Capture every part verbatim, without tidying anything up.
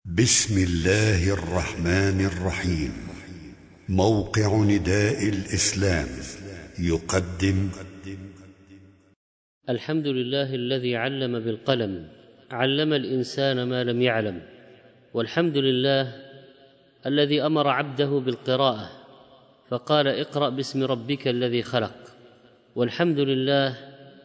بسم الله الرحمن الرحيم. موقع نداء الإسلام يقدم الحمد لله الذي علم بالقلم، علم الإنسان ما لم يعلم. والحمد لله الذي أمر عبده بالقراءة فقال: اقرأ باسم ربك الذي خلق. والحمد لله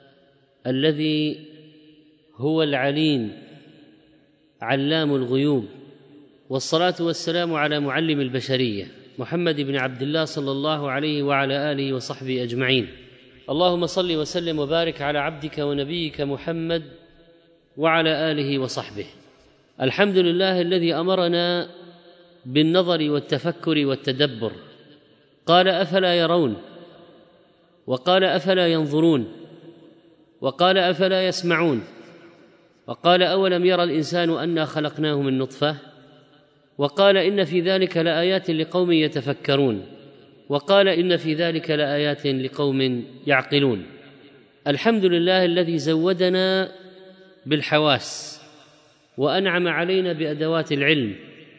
الذي هو العليم علام الغيوب. والصلاة والسلام على معلم البشرية محمد بن عبد الله صلى الله عليه وعلى آله وصحبه أجمعين. اللهم صل وسلم وبارك على عبدك ونبيك محمد وعلى آله وصحبه. الحمد لله الذي أمرنا بالنظر والتفكر والتدبر، قال: أفلا يرون، وقال: أفلا ينظرون، وقال: أفلا يسمعون، وقال: أولم يرى الإنسان أنا خلقناه من نطفة، وقال: إن في ذلك لآيات لقوم يتفكرون، وقال: إن في ذلك لآيات لقوم يعقلون. الحمد لله الذي زودنا بالحواس وأنعم علينا بأدوات العلم.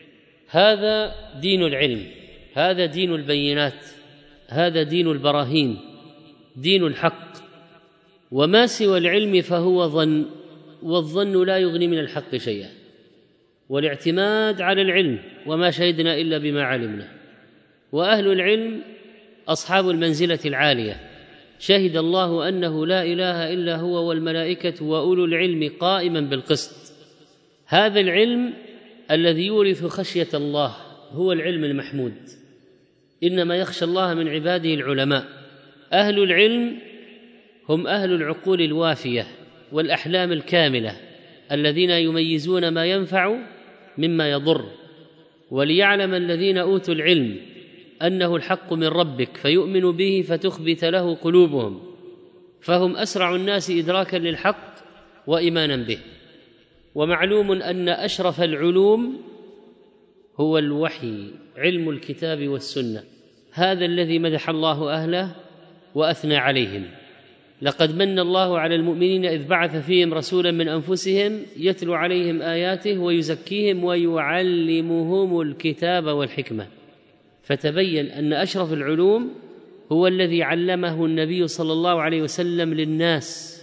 هذا دين العلم، هذا دين البينات، هذا دين البراهين، دين الحق. وما سوى العلم فهو ظن، والظن لا يغني من الحق شيئا. والاعتماد على العلم، وما شهدنا إلا بما علمنا. وأهل العلم أصحاب المنزلة العالية، شهد الله أنه لا إله إلا هو والملائكة وأولو العلم قائما بالقسط. هذا العلم الذي يورث خشية الله هو العلم المحمود. إنما يخشى الله من عباده العلماء. أهل العلم هم أهل العقول الوافية والأحلام الكاملة، الذين يميزون ما ينفع مما يضر. وليعلم الذين أوتوا العلم أنه الحق من ربك فيؤمن به فتخبت له قلوبهم، فهم أسرع الناس إدراكا للحق وإيمانا به. ومعلوم أن أشرف العلوم هو الوحي، علم الكتاب والسنة، هذا الذي مدح الله أهله وأثنى عليهم. لقد من الله على المؤمنين إذ بعث فيهم رسولا من أنفسهم يتلو عليهم آياته ويزكيهم ويعلمهم الكتاب والحكمة. فتبين أن أشرف العلوم هو الذي علمه النبي صلى الله عليه وسلم للناس،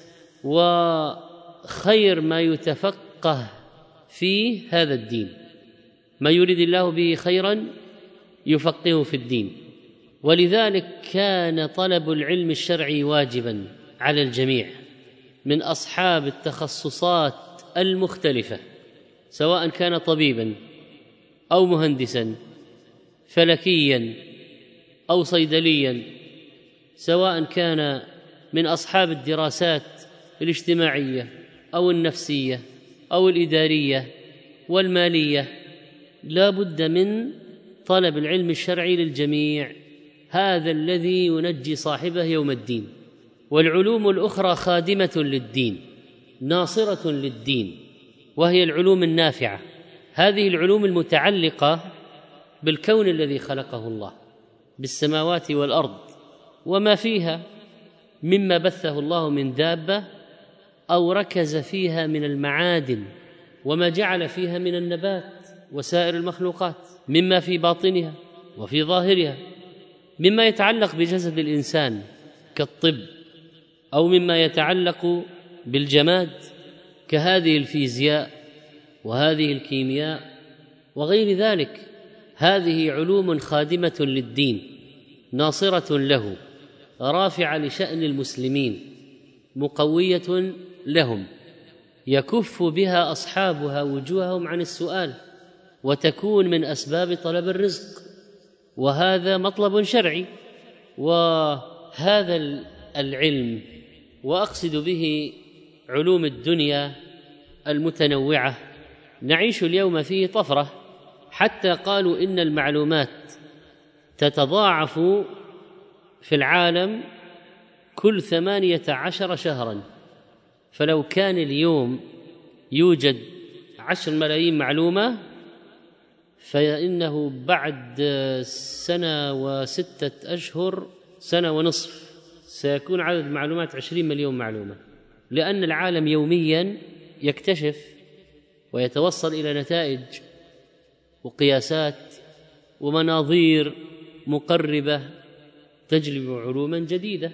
وخير ما يتفقه فيه هذا الدين. ما يريد الله به خيرا يفقهه في الدين. ولذلك كان طلب العلم الشرعي واجبا على الجميع من أصحاب التخصصات المختلفة، سواء كان طبيبا أو مهندسا فلكيا أو صيدليا، سواء كان من أصحاب الدراسات الاجتماعية أو النفسية أو الإدارية والمالية. لا بد من طلب العلم الشرعي للجميع، هذا الذي ينجي صاحبه يوم الدين. والعلوم الأخرى خادمة للدين، ناصرة للدين، وهي العلوم النافعة. هذه العلوم المتعلقة بالكون الذي خلقه الله، بالسماوات والأرض وما فيها مما بثه الله من دابة أو ركز فيها من المعادن، وما جعل فيها من النبات وسائر المخلوقات، مما في باطنها وفي ظاهرها، مما يتعلق بجسد الإنسان كالطب، أو مما يتعلق بالجماد كهذه الفيزياء وهذه الكيمياء وغير ذلك. هذه علوم خادمة للدين، ناصرة له، رافعة لشأن المسلمين، مقوية لهم، يكف بها أصحابها وجوههم عن السؤال، وتكون من أسباب طلب الرزق. وهذا مطلب شرعي. وهذا العلم، وأقصد به علوم الدنيا المتنوعة، نعيش اليوم فيه طفرة، حتى قالوا إن المعلومات تتضاعف في العالم كل ثمانية عشر شهرا. فلو كان اليوم يوجد عشر ملايين معلومة، فإنه بعد سنة وستة أشهر، سنة ونصف، سيكون عدد المعلومات عشرين مليون معلومة. لأن العالم يوميا يكتشف ويتوصل إلى نتائج وقياسات ومناظير مقربة تجلب علوما جديدة،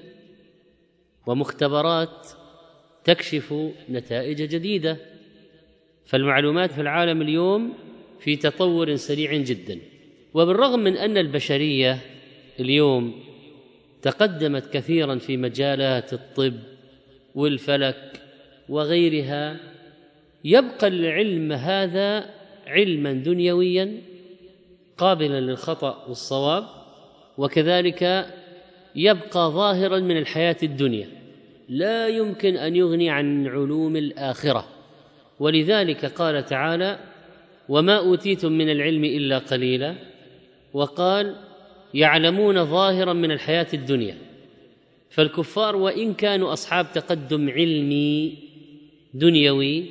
ومختبرات تكشف نتائج جديدة. فالمعلومات في العالم اليوم في تطور سريع جدا. وبالرغم من أن البشرية اليوم تقدمت كثيرا في مجالات الطب والفلك وغيرها، يبقى العلم هذا علما دنيويا قابلا للخطأ والصواب، وكذلك يبقى ظاهرا من الحياة الدنيا، لا يمكن أن يغني عن علوم الآخرة. ولذلك قال تعالى: وما أوتيتم من العلم إلا قليلا، وقال: يعلمون ظاهرا من الحياة الدنيا. فالكفار وإن كانوا أصحاب تقدم علمي دنيوي،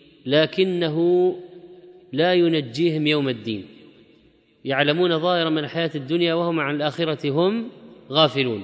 لكنه لا ينجيهم يوم الدين. يعلمون ظاهرا من الحياة الدنيا وهم عن الآخرة هم غافلون.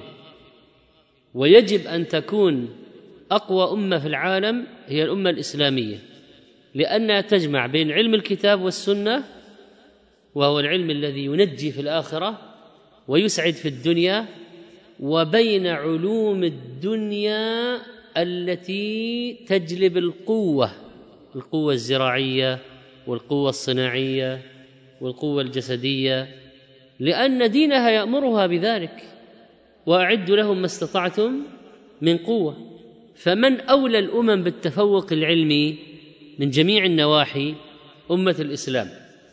ويجب أن تكون أقوى أمة في العالم هي الأمة الإسلامية، لأنها تجمع بين علم الكتاب والسنة، وهو العلم الذي ينجي في الآخرة ويسعد في الدنيا، وبين علوم الدنيا التي تجلب القوة، القوة الزراعية والقوة الصناعية والقوة الجسدية، لأن دينها يأمرها بذلك: وأعدوا لهم ما استطعتم من قوة. فمن أولى الأمم بالتفوق العلمي من جميع النواحي؟ أمة الإسلام.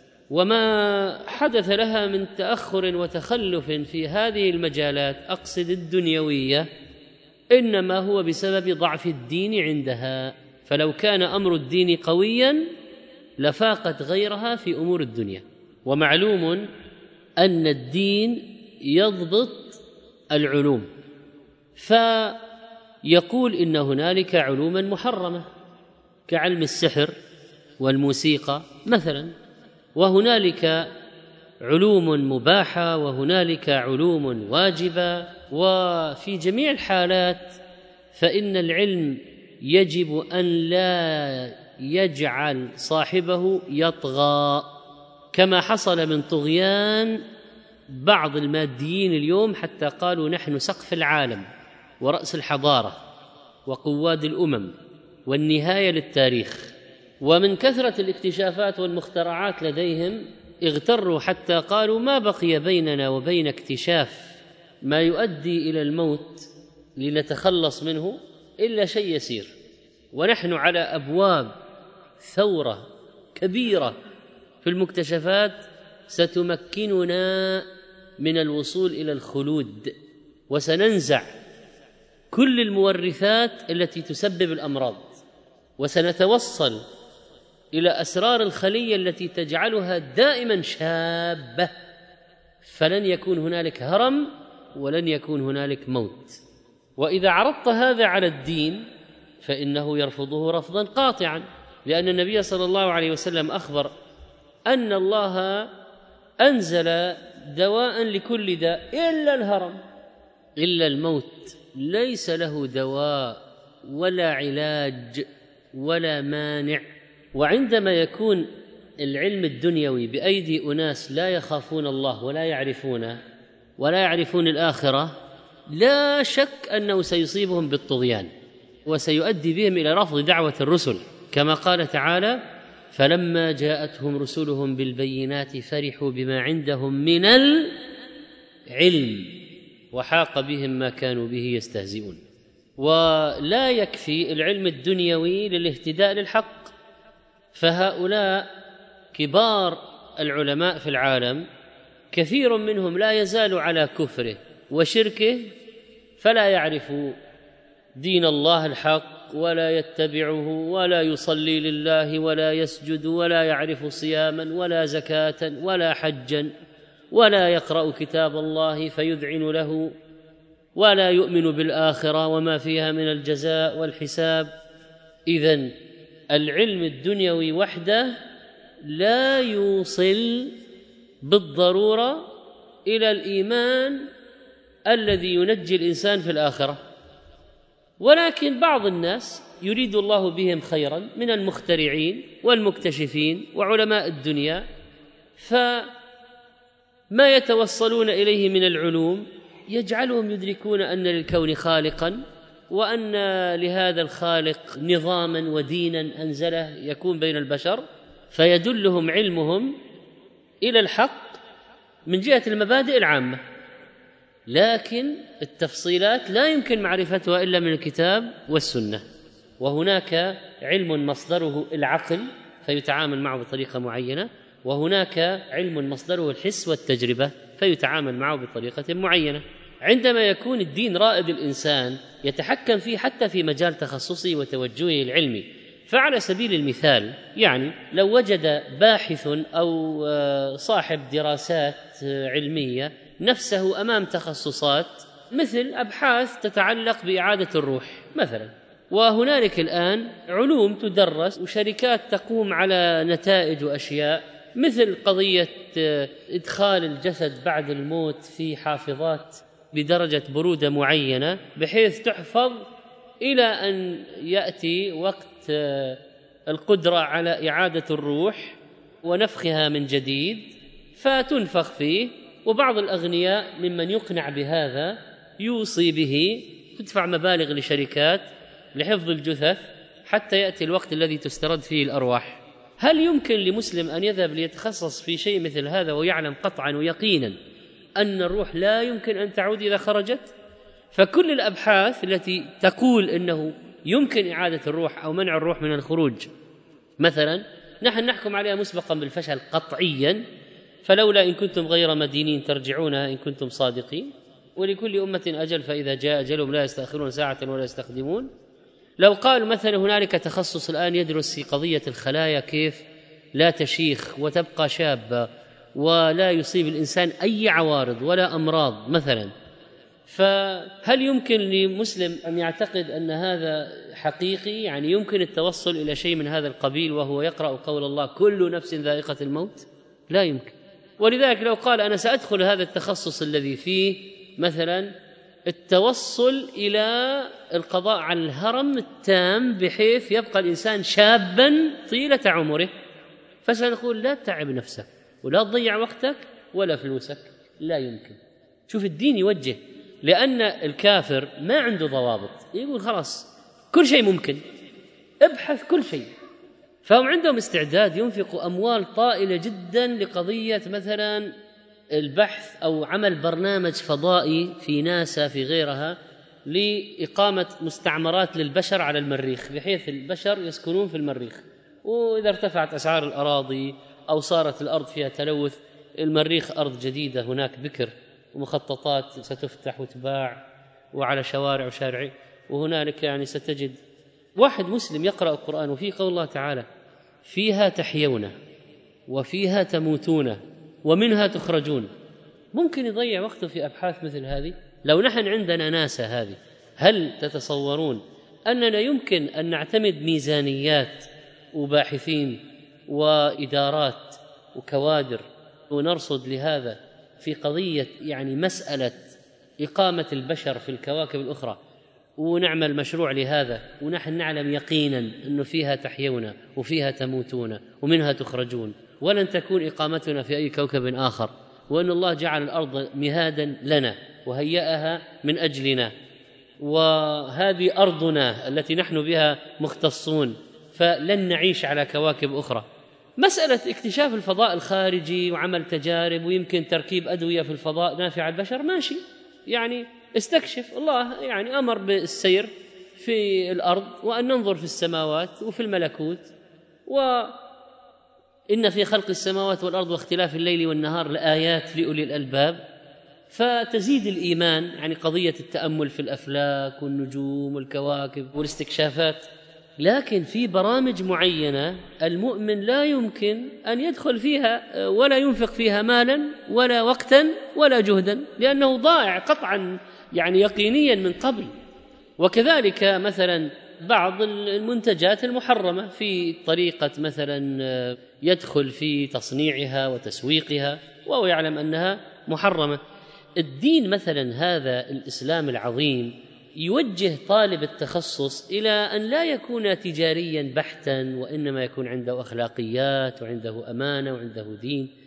وما حدث لها من تأخر وتخلف في هذه المجالات، أقصد الدنيوية، إنما هو بسبب ضعف الدين عندها. فلو كان أمر الدين قويا لفاقت غيرها في أمور الدنيا. ومعلوم أن الدين يضبط العلوم، فيقول إن هنالك علوما محرمة كعلم السحر والموسيقى مثلا، وهنالك علوم مباحة وهنالك علوم واجبة. وفي جميع الحالات فإن العلم يجب أن لا يجعل صاحبه يطغى، كما حصل من طغيان بعض الماديين اليوم، حتى قالوا نحن سقف العالم ورأس الحضارة وقواد الأمم والنهاية للتاريخ. ومن كثرة الاكتشافات والمخترعات لديهم اغتروا حتى قالوا ما بقي بيننا وبين اكتشاف ما يؤدي إلى الموت لنتخلص منه إلا شيء يسير، ونحن على أبواب ثورة كبيرة في المكتشفات ستمكننا من الوصول إلى الخلود، وسننزع كل المورثات التي تسبب الأمراض، وسنتوصل إلى أسرار الخلية التي تجعلها دائما شابة، فلن يكون هنالك هرم ولن يكون هنالك موت. وإذا عرضت هذا على الدين فإنه يرفضه رفضا قاطعا، لأن النبي صلى الله عليه وسلم أخبر أن الله أنزل دواء لكل داء إلا الهرم، إلا الموت ليس له دواء ولا علاج ولا مانع. وعندما يكون العلم الدنيوي بأيدي أناس لا يخافون الله ولا يعرفونه ولا يعرفون الآخرة، لا شك أنه سيصيبهم بالطغيان وسيؤدي بهم إلى رفض دعوة الرسل، كما قال تعالى: فلما جاءتهم رسلهم بالبينات فرحوا بما عندهم من العلم وحاق بهم ما كانوا به يستهزئون. ولا يكفي العلم الدنيوي للاهتداء للحق، فهؤلاء كبار العلماء في العالم كثير منهم لا يزال على كفره وشركه، فلا يعرف دين الله الحق ولا يتبعه ولا يصلي لله ولا يسجد ولا يعرف صياما ولا زكاة ولا حجا ولا يقرأ كتاب الله فيذعن له ولا يؤمن بالآخرة وما فيها من الجزاء والحساب. إذن العلم الدنيوي وحده لا يوصل بالضرورة إلى الإيمان الذي ينجي الإنسان في الآخرة، ولكن بعض الناس يريد الله بهم خيرا من المخترعين والمكتشفين وعلماء الدنيا، فما يتوصلون إليه من العلوم يجعلهم يدركون أن للكون خالقا، وأن لهذا الخالق نظاما ودينا أنزله يكون بين البشر، فيدلهم علمهم إلى الحق من جهة المبادئ العامة، لكن التفصيلات لا يمكن معرفتها إلا من الكتاب والسنة. وهناك علم مصدره العقل فيتعامل معه بطريقة معينة، وهناك علم مصدره الحس والتجربة فيتعامل معه بطريقة معينة. عندما يكون الدين رائد الإنسان يتحكم فيه حتى في مجال تخصصه وتوجهه العلمي. فعلى سبيل المثال، يعني لو وجد باحث أو صاحب دراسات علمية نفسه أمام تخصصات مثل أبحاث تتعلق بإعادة الروح مثلا، وهنالك الآن علوم تدرس وشركات تقوم على نتائج وأشياء مثل قضية إدخال الجسد بعد الموت في حافظات بدرجة برودة معينة بحيث تحفظ إلى أن يأتي وقت القدرة على إعادة الروح ونفخها من جديد فتنفخ فيه. وبعض الأغنياء ممن يقنع بهذا يوصي به، تدفع مبالغ لشركات لحفظ الجثث حتى يأتي الوقت الذي تسترد فيه الأرواح. هل يمكن لمسلم أن يذهب ليتخصص في شيء مثل هذا ويعلم قطعا ويقينا أن الروح لا يمكن أن تعود إذا خرجت؟ فكل الأبحاث التي تقول إنه يمكن إعادة الروح أو منع الروح من الخروج مثلا نحن نحكم عليها مسبقا بالفشل قطعيا، فلولا إن كنتم غير مدينين ترجعونها إن كنتم صادقين، ولكل أمة أجل فإذا جاء أجلهم لا يستأخرون ساعة ولا يستقدمون. لو قال مثلا هنالك تخصص الآن يدرس في قضية الخلايا كيف لا تشيخ وتبقى شابة ولا يصيب الإنسان أي عوارض ولا أمراض مثلا، فهل يمكن لمسلم أن يعتقد أن هذا حقيقي؟ يعني يمكن التوصل إلى شيء من هذا القبيل وهو يقرأ قول الله كل نفس ذائقة الموت؟ لا يمكن. ولذلك لو قال أنا سأدخل هذا التخصص الذي فيه مثلا التوصل إلى القضاء على الهرم التام بحيث يبقى الإنسان شابا طيلة عمره، فسنقول لا تتعب نفسك ولا تضيع وقتك ولا فلوسك. لا يمكن. شوف الدين يوجه، لأن الكافر ما عنده ضوابط، يقول خلاص كل شيء ممكن، ابحث كل شيء. فهم عندهم استعداد ينفقوا أموال طائلة جدا لقضية مثلا البحث أو عمل برنامج فضائي في ناسا في غيرها لإقامة مستعمرات للبشر على المريخ بحيث البشر يسكنون في المريخ، وإذا ارتفعت أسعار الأراضي أو صارت الأرض فيها تلوث، المريخ أرض جديدة هناك بكر ومخططات ستفتح وتباع وعلى شوارع وشارع، وهنالك يعني ستجد واحد مسلم يقرأ القرآن وفيه قول الله تعالى فيها تحيون وفيها تموتون ومنها تخرجون. ممكن يضيع وقته في أبحاث مثل هذه؟ لو نحن عندنا ناسا هذه، هل تتصورون أننا يمكن أن نعتمد ميزانيات وباحثين وإدارات وكوادر ونرصد لهذا في قضية يعني مسألة إقامة البشر في الكواكب الأخرى ونعمل مشروع لهذا ونحن نعلم يقينا أنه فيها تحيون وفيها تموتون ومنها تخرجون، ولن تكون إقامتنا في أي كوكب آخر، وأن الله جعل الأرض مهادا لنا وهيأها من أجلنا، وهذه أرضنا التي نحن بها مختصون، فلن نعيش على كواكب أخرى. مسألة اكتشاف الفضاء الخارجي وعمل تجارب ويمكن تركيب أدوية في الفضاء نافعة البشر ماشي، يعني استكشف. الله يعني أمر بالسير في الأرض وأن ننظر في السماوات وفي الملكوت، وإن في خلق السماوات والأرض واختلاف الليل والنهار لآيات لأولي الألباب، فتزيد الإيمان. يعني قضية التأمل في الأفلاك والنجوم والكواكب والاستكشافات، لكن في برامج معينة المؤمن لا يمكن أن يدخل فيها ولا ينفق فيها مالا ولا وقتا ولا جهدا، لأنه ضائع قطعا يعني يقينيا من قبل. وكذلك مثلا بعض المنتجات المحرمة في طريقة مثلا يدخل في تصنيعها وتسويقها وهو يعلم أنها محرمة. الدين مثلا هذا الإسلام العظيم يوجه طالب التخصص إلى أن لا يكون تجاريا بحتا، وإنما يكون عنده أخلاقيات وعنده أمانة وعنده دين،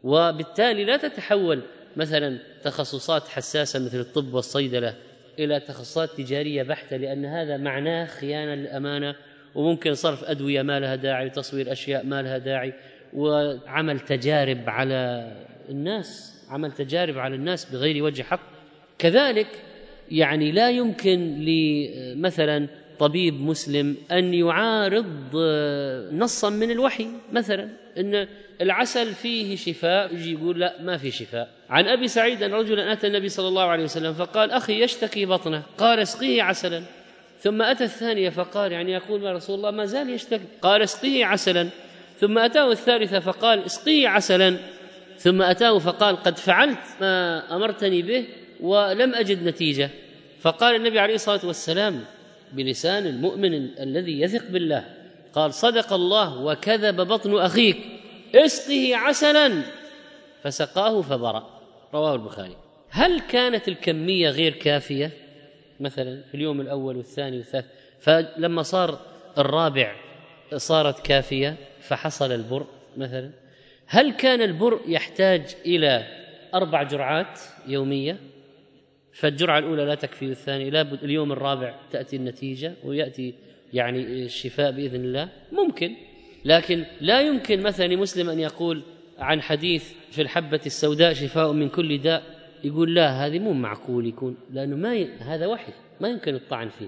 وبالتالي لا تتحول مثلا تخصصات حساسة مثل الطب والصيدلة إلى تخصصات تجارية بحتة، لأن هذا معناه خيانة للأمانة، وممكن صرف أدوية ما لها داعي وتصوير أشياء ما لها داعي وعمل تجارب على الناس عمل تجارب على الناس بغير وجه حق. كذلك يعني لا يمكن لمثلا طبيب مسلم أن يعارض نصا من الوحي، مثلا أن العسل فيه شفاء، يجي يقول لا ما في شفاء. عن أبي سعيد أن رجلا أتى النبي صلى الله عليه وسلم فقال أخي يشتكي بطنه، قال اسقيه عسلا. ثم أتى الثانية فقال يعني يقول يا رسول الله ما زال يشتكي، قال اسقيه عسلا. ثم أتاه الثالثة فقال اسقيه عسلا. ثم أتاه فقال قد فعلت ما أمرتني به ولم أجد نتيجة. فقال النبي عليه الصلاة والسلام بلسان المؤمن الذي يثق بالله، قال صدق الله وكذب بطن أخيك، اسقه عسلا. فسقاه فبرأ. رواه البخاري. هل كانت الكمية غير كافية مثلا في اليوم الأول والثاني والثالث، فلما صار الرابع صارت كافية فحصل البرء مثلا؟ هل كان البرء يحتاج إلى أربع جرعات يومية، فالجرعة الأولى لا تكفي والثانية لابد اليوم الرابع تأتي النتيجة ويأتي يعني الشفاء بإذن الله؟ ممكن، لكن لا يمكن مثلا لمسلم أن يقول عن حديث في الحبة السوداء شفاء من كل داء يقول لا هذه مو معقول يكون، لأنه ما ي... هذا وحي ما يمكن الطعن فيه.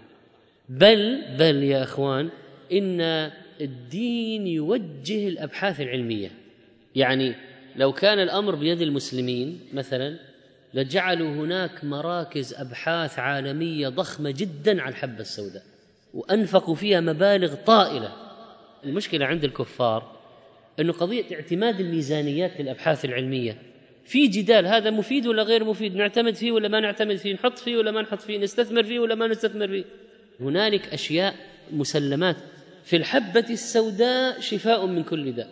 بل بل يا أخوان إن الدين يوجه الأبحاث العلمية. يعني لو كان الأمر بيد المسلمين مثلا لجعلوا هناك مراكز أبحاث عالمية ضخمة جدا على الحبة السوداء وأنفقوا فيها مبالغ طائلة. المشكلة عند الكفار أنه قضية اعتماد الميزانيات للأبحاث العلمية في جدال، هذا مفيد ولا غير مفيد، نعتمد فيه ولا ما نعتمد فيه، نحط فيه ولا ما نحط فيه، نستثمر فيه ولا ما نستثمر فيه. هنالك أشياء مسلمات في الحبة السوداء شفاء من كل داء،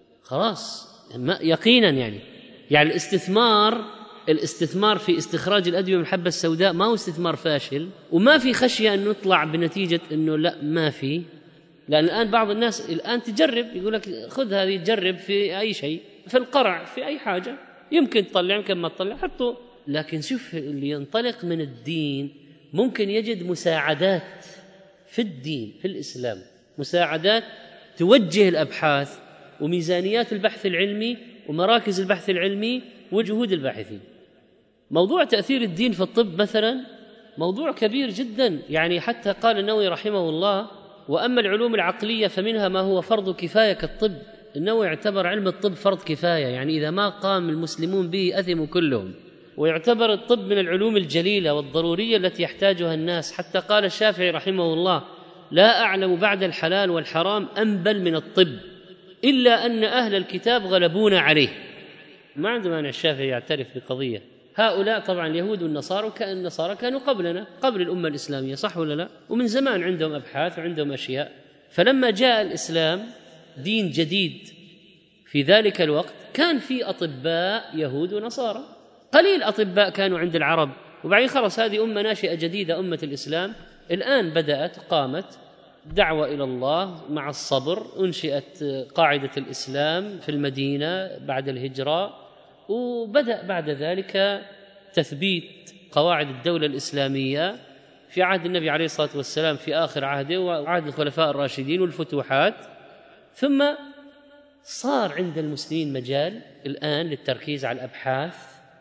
خلاص يقينا. يعني يعني الاستثمار الاستثمار في استخراج الأدوية من الحبة السوداء ما هو استثمار فاشل، وما في خشية أن نطلع بنتيجة أنه لا ما في. لأن الآن بعض الناس الآن تجرب، يقول لك خذ هذه تجرب في أي شيء، في القرع في أي حاجة، يمكن تطلع يمكن ما تطلع حطه. لكن شوف اللي ينطلق من الدين ممكن يجد مساعدات في الدين في الإسلام، مساعدات توجه الأبحاث وميزانيات البحث العلمي ومراكز البحث العلمي وجهود الباحثين. موضوع تأثير الدين في الطب مثلا موضوع كبير جدا. يعني حتى قال النووي رحمه الله وأما العلوم العقلية فمنها ما هو فرض كفاية كالطب. النووي يعتبر علم الطب فرض كفاية، يعني إذا ما قام المسلمون به أثموا كلهم، ويعتبر الطب من العلوم الجليلة والضرورية التي يحتاجها الناس. حتى قال الشافعي رحمه الله لا أعلم بعد الحلال والحرام أنبل من الطب إلا أن أهل الكتاب غلبونا عليه. ما عنده مانع الشافعي يعترف بقضية هؤلاء. طبعا اليهود والنصارى كان النصارى كانوا قبلنا قبل الأمة الإسلامية، صح ولا لا؟ ومن زمان عندهم أبحاث وعندهم أشياء. فلما جاء الإسلام دين جديد في ذلك الوقت كان في أطباء يهود ونصارى، قليل أطباء كانوا عند العرب، وبعدين خلص هذه أمة ناشئة جديدة أمة الإسلام. الآن بدأت قامت دعوة إلى الله مع الصبر، أنشئت قاعدة الإسلام في المدينة بعد الهجرة، وبدأ بعد ذلك تثبيت قواعد الدولة الإسلامية في عهد النبي عليه الصلاة والسلام في آخر عهده وعهد الخلفاء الراشدين والفتوحات. ثم صار عند المسلمين مجال الآن للتركيز على الأبحاث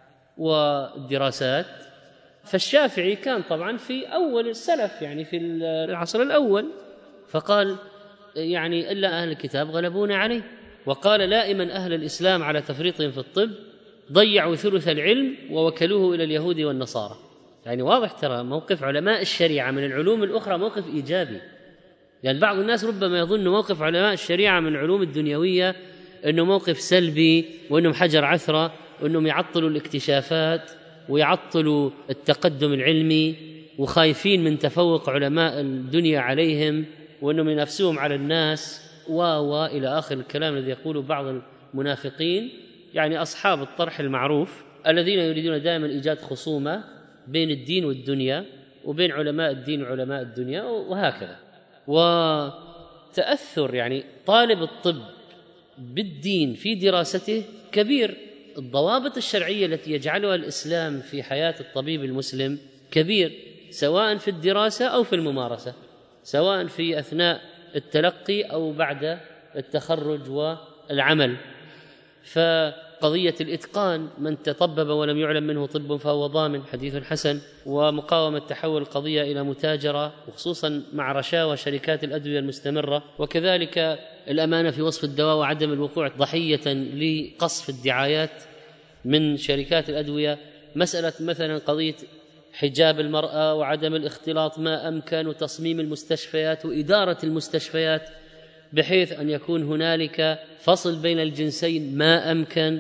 والدراسات. فالشافعي كان طبعا في أول السلف، يعني في العصر الأول، فقال يعني إلا أهل الكتاب غلبونا عليه. وقال لائما أهل الإسلام على تفريطهم في الطب ضيعوا ثلث العلم ووكلوه إلى اليهود والنصارى. يعني واضح ترى موقف علماء الشريعة من العلوم الأخرى موقف إيجابي. يعني بعض الناس ربما يظن موقف علماء الشريعة من العلوم الدنيوية أنه موقف سلبي، وأنهم حجر عثرة، وأنهم يعطلوا الاكتشافات ويعطلوا التقدم العلمي، وخايفين من تفوق علماء الدنيا عليهم، وأنهم ينافسوهم على الناس و و إلى آخر الكلام الذي يقوله بعض المنافقين، يعني أصحاب الطرح المعروف الذين يريدون دائما إيجاد خصومة بين الدين والدنيا وبين علماء الدين وعلماء الدنيا وهكذا. وتأثر يعني طالب الطب بالدين في دراسته كبير. الضوابط الشرعية التي يجعلها الإسلام في حياة الطبيب المسلم كبير، سواء في الدراسة أو في الممارسة، سواء في أثناء التلقي أو بعد التخرج والعمل. فقضية الإتقان، من تطبب ولم يعلم منه طب فهو ضامن، حديث حسن. ومقاومة تحول القضية إلى متاجرة، وخصوصا مع رشاوى شركات الأدوية المستمرة. وكذلك الأمانة في وصف الدواء وعدم الوقوع ضحية لقصف الدعايات من شركات الأدوية. مسألة مثلا قضية حجاب المرأة وعدم الاختلاط ما أمكن، وتصميم المستشفيات وإدارة المستشفيات بحيث أن يكون هنالك فصل بين الجنسين ما أمكن.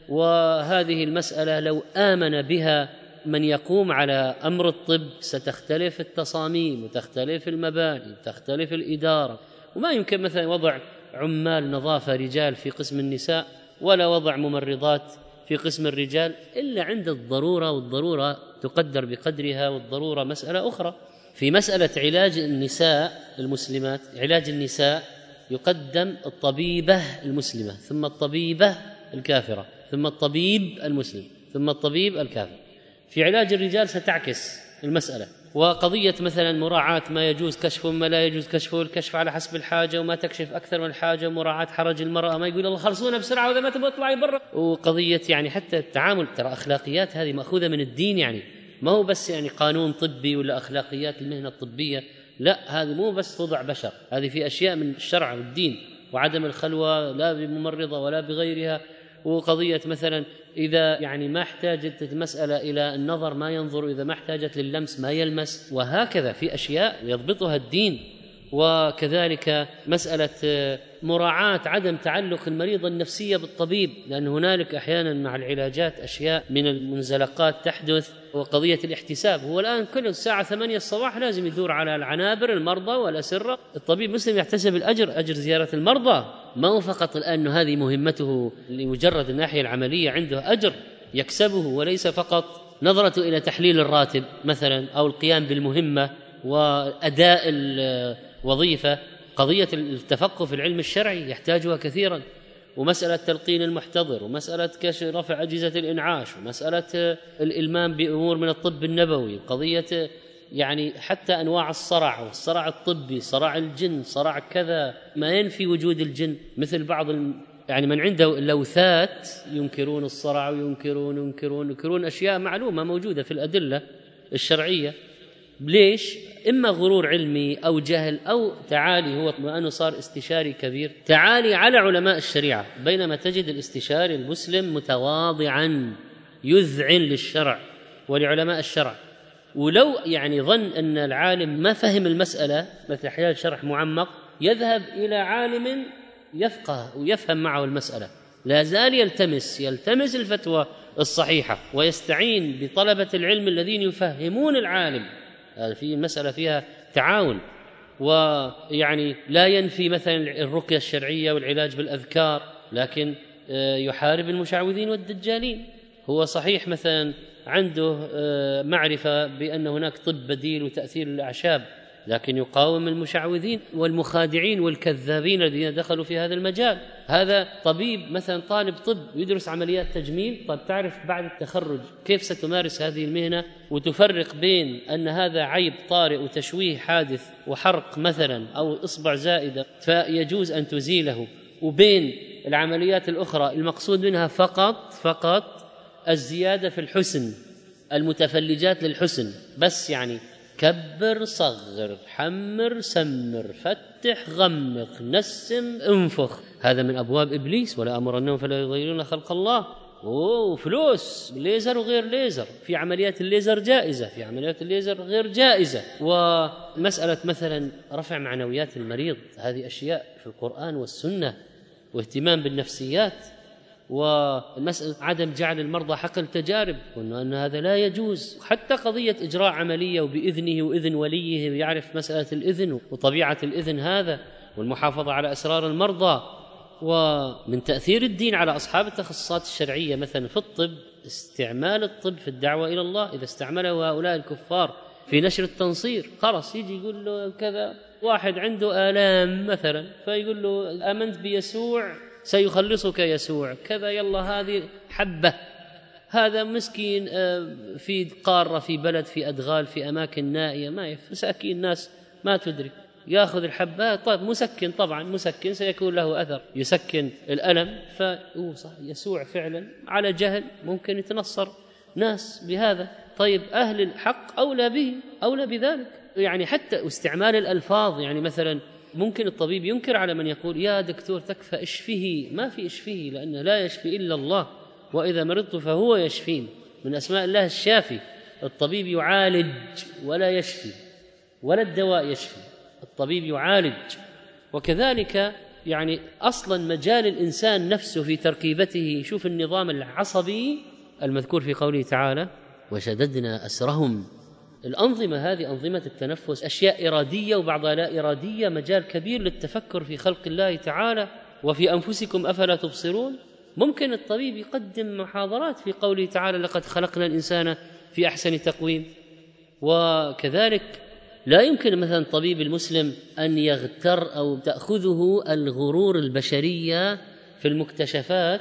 وهذه المسألة لو آمن بها من يقوم على أمر الطب ستختلف التصاميم وتختلف المباني وتختلف الإدارة. وما يمكن مثلا وضع عمال نظافة رجال في قسم النساء ولا وضع ممرضات في قسم الرجال إلا عند الضرورة، والضرورة تقدر بقدرها، والضرورة مسألة أخرى. في مسألة علاج النساء المسلمات، علاج النساء يقدم الطبيبة المسلمة ثم الطبيبة الكافرة ثم الطبيب المسلم ثم الطبيب الكافر. في علاج الرجال ستعكس المسألة. وقضية مثلا مراعاة ما يجوز كشفه وما لا يجوز كشفه، الكشف على حسب الحاجة وما تكشف أكثر من الحاجة، مراعاة حرج المرأة، ما يقول الله خلصونا بسرعة وإذا ما تبغى اطلعي برا. وقضية يعني حتى التعامل، ترى أخلاقيات هذه مأخوذة من الدين، يعني ما هو بس يعني قانون طبي ولا أخلاقيات المهنة الطبية، لا، هذه مو بس وضع بشر، هذه في أشياء من الشرع والدين، وعدم الخلوة لا بممرضة ولا بغيرها. وقضية مثلا إذا يعني ما احتاجت المسألة إلى النظر ما ينظر، إذا ما احتاجت لللمس ما يلمس، وهكذا في أشياء يضبطها الدين. وكذلك مسألة مراعاة عدم تعلق المريض النفسية بالطبيب، لأن هنالك أحيانا مع العلاجات أشياء من المنزلقات تحدث. وقضية الاحتساب، هو الآن كل الساعة ثمانية الصباح لازم يدور على العنابر المرضى والأسرة. الطبيب المسلم يحتسب الأجر، أجر زيارة المرضى، ما هو فقط الآن هذه مهمته لمجرد الناحية العملية، عنده أجر يكسبه، وليس فقط نظرة إلى تحليل الراتب مثلا أو القيام بالمهمة وأداء الوظيفة. قضية التفقه في العلم الشرعي يحتاجها كثيرا، ومسألة تلقين المحتضر، ومسألة كشف رفع أجهزة الإنعاش، ومسألة الإلمام بأمور من الطب النبوي، قضية يعني حتى أنواع الصرع، والصرع الطبي، صرع الجن، صرع كذا، ما ينفي وجود الجن. مثل بعض يعني من عنده لوثات ينكرون الصرع وينكرون ينكرون ينكرون أشياء معلومة موجودة في الأدلة الشرعية. ليش؟ إما غرور علمي أو جهل أو تعالي، هو أنه صار استشاري كبير، تعالي على علماء الشريعة، بينما تجد الاستشاري المسلم متواضعا يذعن للشرع ولعلماء الشرع. ولو يعني ظن أن العالم ما فهم المسألة، مثل أحيانا شرح معمق، يذهب إلى عالم يفقه ويفهم معه المسألة، لا زال يلتمس يلتمس الفتوى الصحيحة ويستعين بطلبة العلم الذين يفهمون العالم. في مسألة فيها تعاون. ويعني لا ينفي مثلا الرقية الشرعية والعلاج بالأذكار، لكن يحارب المشعوذين والدجالين. هو صحيح مثلا عنده معرفة بأن هناك طب بديل وتأثير الأعشاب، لكن يقاوم المشعوذين والمخادعين والكذابين الذين دخلوا في هذا المجال. هذا طبيب مثلا طالب طب يدرس عمليات تجميل، طب تعرف بعد التخرج كيف ستمارس هذه المهنة وتفرق بين أن هذا عيب طارئ وتشويه حادث وحرق مثلا أو إصبع زائدة فيجوز أن تزيله، وبين العمليات الأخرى المقصود منها فقط فقط الزيادة في الحسن، المتفلجات للحسن بس، يعني كبر صغر حمر سمر فتح غمق نسم انفخ، هذا من أبواب إبليس. ولا أمرنهم فلا يغيرون خلق الله. أوه فلوس، ليزر وغير ليزر، في عمليات الليزر جائزة، في عمليات الليزر غير جائزة. ومسألة مثلا رفع معنويات المريض، هذه أشياء في القرآن والسنة، واهتمام بالنفسيات. ومسألة عدم جعل المرضى حقل تجارب، وأن هذا لا يجوز. حتى قضية إجراء عملية وبإذنه وإذن وليه، ويعرف مسألة الإذن وطبيعة الإذن هذا، والمحافظة على أسرار المرضى. ومن تأثير الدين على أصحاب التخصصات الشرعية مثلا في الطب استعمال الطب في الدعوة إلى الله. إذا استعمله هؤلاء الكفار في نشر التنصير، خلاص يجي يقول له كذا، واحد عنده آلام مثلا فيقول له آمنت بيسوع سيخلصك يسوع كذا، يلا هذه حبة. هذا مسكين في قارة، في بلد، في أدغال، في أماكن نائية، ما مساكين ناس ما تدرك، يأخذ الحبات. طيب مسكن، طبعا مسكن سيكون له أثر، يسكن الألم. فيسوع فعلا على جهل ممكن يتنصر ناس بهذا. طيب أهل الحق أولى به، أولى بذلك. يعني حتى استعمال الألفاظ، يعني مثلا ممكن الطبيب ينكر على من يقول يا دكتور تكفى اشفيه، ما في اشفيه، لأنه لا يشفي إلا الله، وإذا مرضت فهو يشفين، من أسماء الله الشافي. الطبيب يعالج ولا يشفي، ولا الدواء يشفي، الطبيب يعالج. وكذلك يعني أصلا مجال الإنسان نفسه في تركيبته، شوف النظام العصبي المذكور في قوله تعالى وشددنا أسرهم. الأنظمة هذه أنظمة التنفس أشياء إرادية وبعضها لا إرادية، مجال كبير للتفكر في خلق الله تعالى. وفي أنفسكم أفلا تبصرون. ممكن الطبيب يقدم محاضرات في قوله تعالى لقد خلقنا الإنسان في أحسن تقويم. وكذلك لا يمكن مثلا الطبيب المسلم أن يغتر أو تأخذه الغرور البشرية في المكتشفات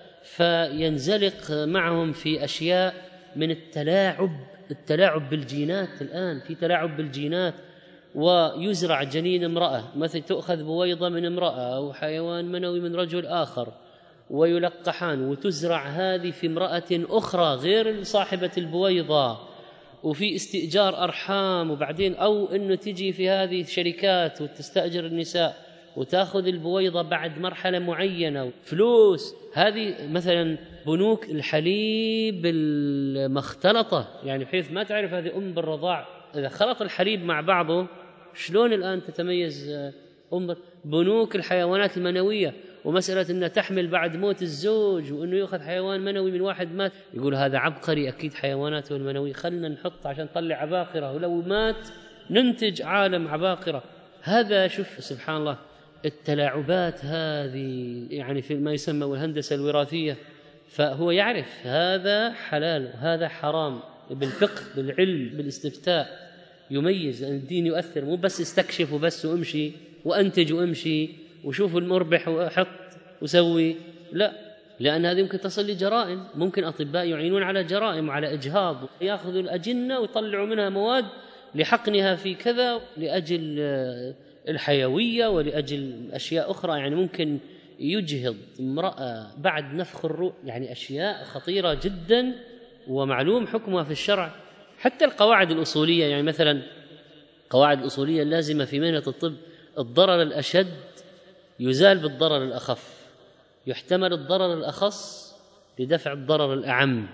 فينزلق معهم في أشياء من التلاعب التلاعب بالجينات. الآن في تلاعب بالجينات، ويزرع جنين امرأة، مثل تؤخذ بويضة من امرأة أو حيوان منوي من رجل آخر ويلقحان، وتزرع هذه في امرأة أخرى غير صاحبة البويضة، وفي استئجار أرحام. وبعدين أو أنه تجي في هذه الشركات وتستأجر النساء وتأخذ البويضة بعد مرحلة معينة، فلوس. هذه مثلا بنوك الحليب المختلطة، يعني بحيث ما تعرف هذه أم بالرضاع، إذا خلط الحليب مع بعضه شلون الآن تتميز أم؟ بنوك الحيوانات المنوية، ومسألة أنها تحمل بعد موت الزوج، وأنه يأخذ حيوان منوي من واحد مات، يقول هذا عبقري أكيد حيواناته المنوية، خلنا نحط عشان نطلع عباقرة، ولو مات ننتج عالم عباقرة. هذا شوف سبحان الله التلاعبات هذه، يعني في ما يسمى الهندسة الوراثية. فهو يعرف هذا حلال وهذا حرام بالفقه، بالعلم، بالاستفتاء، يميز. أن الدين يؤثر، مو بس استكشف وبس وامشي وأنتج وامشي وشوف المربح وأحط وسوي، لا، لأن هذه ممكن تصل لجرائم. ممكن أطباء يعينون على جرائم وعلى إجهاض، يأخذوا الأجنة ويطلعوا منها مواد لحقنها في كذا لأجل الحيوية ولأجل أشياء أخرى. يعني ممكن يجهض امرأة بعد نفخ الروح، يعني أشياء خطيرة جدا ومعلوم حكمها في الشرع. حتى القواعد الأصولية، يعني مثلا القواعد الأصولية اللازمة في مهنة الطب، الضرر الأشد يزال بالضرر الأخف، يحتمل الضرر الأخص لدفع الضرر الأعم.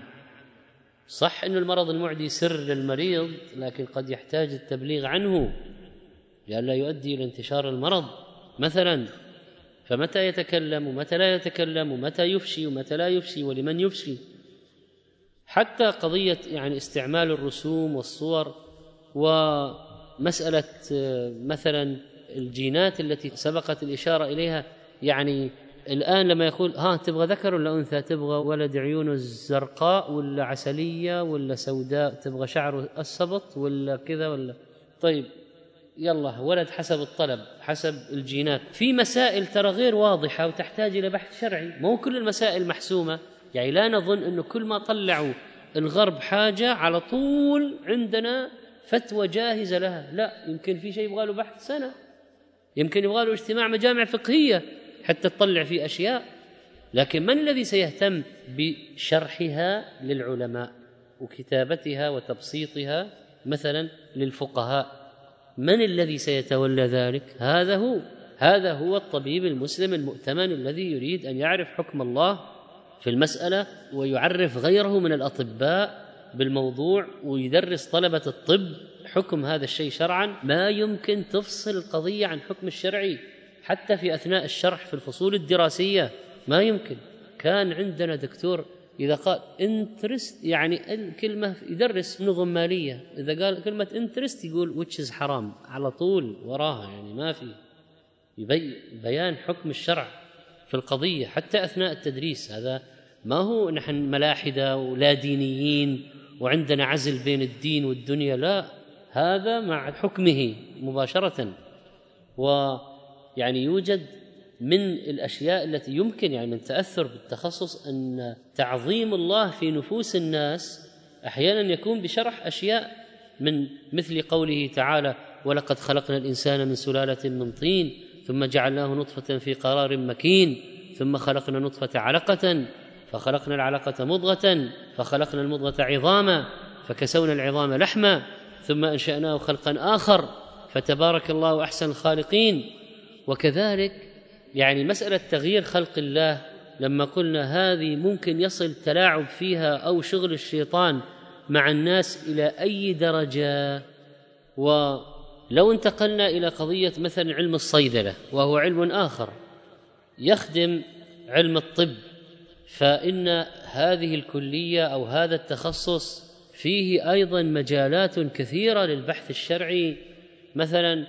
صح أن المرض المعدي سر للمريض، لكن قد يحتاج التبليغ عنه لئلا يؤدي إلى انتشار المرض مثلا. فمتى يتكلم ومتى لا يتكلم، ومتى يفشي ومتى لا يفشي، ولمن يفشي. حتى قضية يعني استعمال الرسوم والصور، ومسألة مثلا الجينات التي سبقت الإشارة إليها. يعني الآن لما يقول ها تبغى ذكر ولا أنثى، تبغى ولد عيونه زرقاء ولا عسلية ولا سوداء، تبغى شعره السبط ولا كذا ولا، طيب يلا ولد حسب الطلب حسب الجينات. في مسائل ترى غير واضحة وتحتاج إلى بحث شرعي، مو كل المسائل محسومة. يعني لا نظن أنه كل ما طلعوا الغرب حاجة على طول عندنا فتوى جاهزة لها، لا، يمكن في شيء يبغى له بحث سنة، يمكن يبغى له اجتماع مجامع فقهية حتى تطلع في أشياء. لكن من الذي سيهتم بشرحها للعلماء وكتابتها وتبسيطها مثلا للفقهاء؟ من الذي سيتولى ذلك؟ هذا هو هذا هو الطبيب المسلم المؤتمن الذي يريد أن يعرف حكم الله في المسألة ويعرف غيره من الأطباء بالموضوع، ويدرس طلبة الطب حكم هذا الشيء شرعا. ما يمكن تفصل القضية عن حكم الشرعي حتى في أثناء الشرح في الفصول الدراسية، ما يمكن. كان عندنا دكتور إذا قال انترست، يعني الكلمة يدرس نظم مالية، إذا قال كلمة انترست يقول which is حرام على طول وراها، يعني ما في يبي بيان حكم الشرع في القضية حتى أثناء التدريس. هذا ما هو نحن ملاحدة ولا دينيين وعندنا عزل بين الدين والدنيا، لا، هذا مع حكمه مباشرة. ويعني يوجد من الأشياء التي يمكن يعني من تأثر بالتخصص أن تعظيم الله في نفوس الناس أحيانا يكون بشرح أشياء من مثل قوله تعالى ولقد خلقنا الإنسان من سلالة من طين ثم جعلناه نطفة في قرار مكين ثم خلقنا نطفة علقة فخلقنا العلقة مضغة فخلقنا المضغة عظاما فكسونا العظام لحما ثم أنشأناه خلقا آخر فتبارك الله أحسن الخالقين. وكذلك يعني مسألة تغيير خلق الله لما قلنا هذه ممكن يصل تلاعب فيها أو شغل الشيطان مع الناس إلى أي درجة. ولو انتقلنا إلى قضية مثلا علم الصيدلة وهو علم آخر يخدم علم الطب، فإن هذه الكلية أو هذا التخصص فيه أيضا مجالات كثيرة للبحث الشرعي، مثلا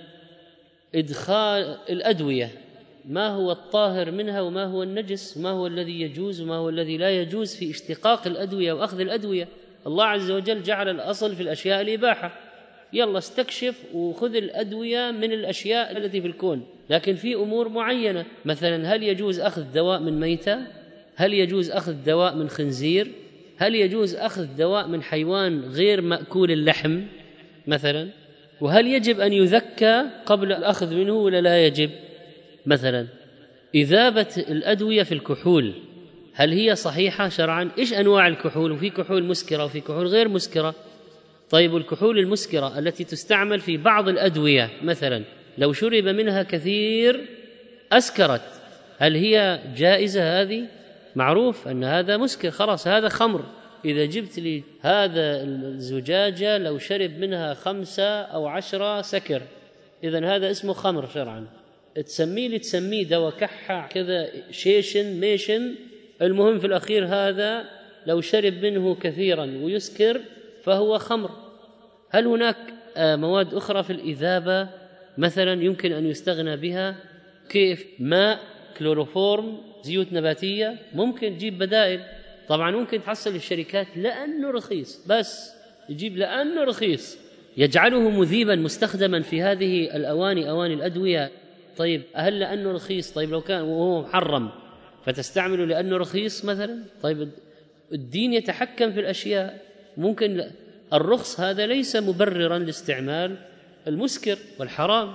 إدخال الأدوية، ما هو الطاهر منها وما هو النجس، ما هو الذي يجوز وما هو الذي لا يجوز في اشتقاق الأدوية وأخذ الأدوية. الله عز وجل جعل الأصل في الأشياء الإباحة، يلا استكشف وخذ الأدوية من الأشياء التي في الكون، لكن في أمور معينة، مثلا هل يجوز أخذ دواء من ميتة؟ هل يجوز أخذ دواء من خنزير؟ هل يجوز أخذ دواء من حيوان غير مأكول اللحم مثلا؟ وهل يجب أن يذكى قبل الأخذ منه ولا لا يجب؟ مثلا إذابة الأدوية في الكحول هل هي صحيحة شرعا؟ إيش أنواع الكحول؟ وفي كحول مسكرة وفي كحول غير مسكرة. طيب الكحول المسكرة التي تستعمل في بعض الأدوية مثلا لو شرب منها كثير أسكرت، هل هي جائزة؟ هذه معروف أن هذا مسكر، خلاص هذا خمر. إذا جبت لي هذا الزجاجة لو شرب منها خمسة أو عشرة سكر، إذن هذا اسمه خمر شرعا. تسميه لي تسميه دواء كحة كذا شيشن ميشن، المهم في الأخير هذا لو شرب منه كثيرا ويسكر فهو خمر. هل هناك مواد أخرى في الإذابة مثلا يمكن أن يستغنى بها؟ كيف؟ ماء، كلوروفورم، زيوت نباتية، ممكن تجيب بدائل. طبعا ممكن تحصل الشركات لأنه رخيص، بس يجيب لأنه رخيص يجعله مذيبا مستخدما في هذه الأواني أواني الأدوية. طيب هل لأنه رخيص؟ طيب لو كان وهو محرم فتستعمله لأنه رخيص مثلا؟ طيب الدين يتحكم في الأشياء. ممكن الرخص هذا ليس مبررا لاستعمال المسكر والحرام.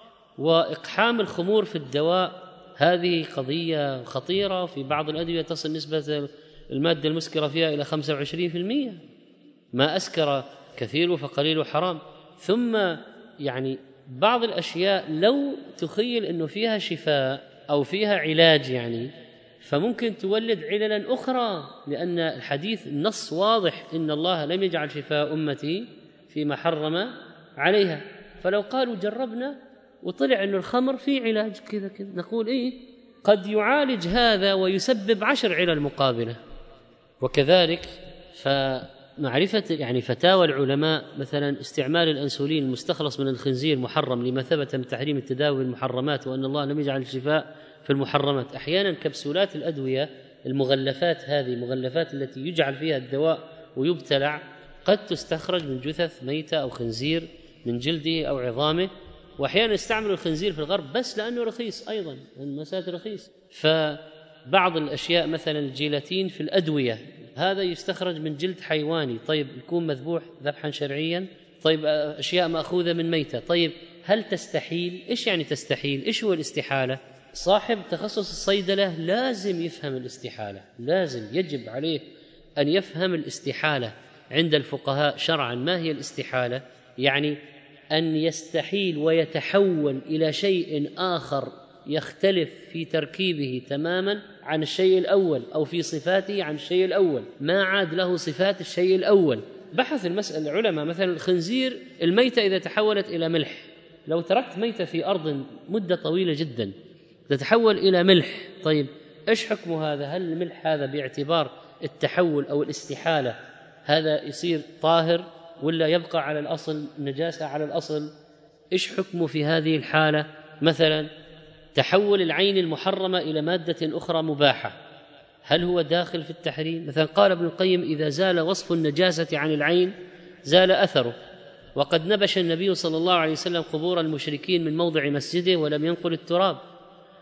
وإقحام الخمور في الدواء هذه قضية خطيرة، في بعض الأدوية تصل نسبة المادة المسكرة فيها إلى خمسة وعشرين بالمئة، ما أسكر كثير فقليل حرام. ثم يعني بعض الأشياء لو تخيل أنه فيها شفاء أو فيها علاج يعني فممكن تولد عللا أخرى، لأن الحديث النص واضح إن الله لم يجعل شفاء أمتي فيما حرم عليها. فلو قالوا جربنا وطلع أنه الخمر فيه علاج كذا كذا، نقول إيه قد يعالج هذا ويسبب عشر علل مقابلة. وكذلك فمعرفة يعني فتاوى العلماء مثلا استعمال الأنسولين المستخلص من الخنزير محرم لما ثبت من تحريم التداوي بالمحرمات، وأن الله لم يجعل الشفاء في المحرمات. أحيانا كبسولات الأدوية المغلفات، هذه المغلفات التي يجعل فيها الدواء ويبتلع، قد تستخرج من جثث ميتة أو خنزير من جلده أو عظامه. وأحيانا يستعملوا الخنزير في الغرب بس لأنه رخيص، أيضا المسات رخيص. فبعض الأشياء مثلا الجيلاتين في الأدوية هذا يستخرج من جلد حيواني، طيب يكون مذبوح ذبحا شرعيا. طيب أشياء مأخوذة من ميتة، طيب هل تستحيل؟ إيش يعني تستحيل؟ إيش هو الاستحالة؟ صاحب تخصص الصيدلة لازم يفهم الاستحالة، لازم يجب عليه أن يفهم الاستحالة عند الفقهاء شرعا. ما هي الاستحالة؟ يعني أن يستحيل ويتحول إلى شيء آخر يختلف في تركيبه تماما عن الشيء الأول، أو في صفاته عن الشيء الأول، ما عاد له صفات الشيء الأول. بحث المسألة العلماء مثلا الخنزير الميتة إذا تحولت إلى ملح، لو تركت ميتة في أرض مدة طويلة جدا تتحول إلى ملح، طيب إيش حكم هذا؟ هل الملح هذا باعتبار التحول أو الاستحالة هذا يصير طاهر ولا يبقى على الأصل النجاسة على الأصل؟ إيش حكمه في هذه الحالة؟ مثلا تحول العين المحرمة إلى مادة أخرى مباحة، هل هو داخل في التحريم؟ مثلا قال ابن القيم إذا زال وصف النجاسة عن العين زال أثره. وقد نبش النبي صلى الله عليه وسلم قبور المشركين من موضع مسجده ولم ينقل التراب.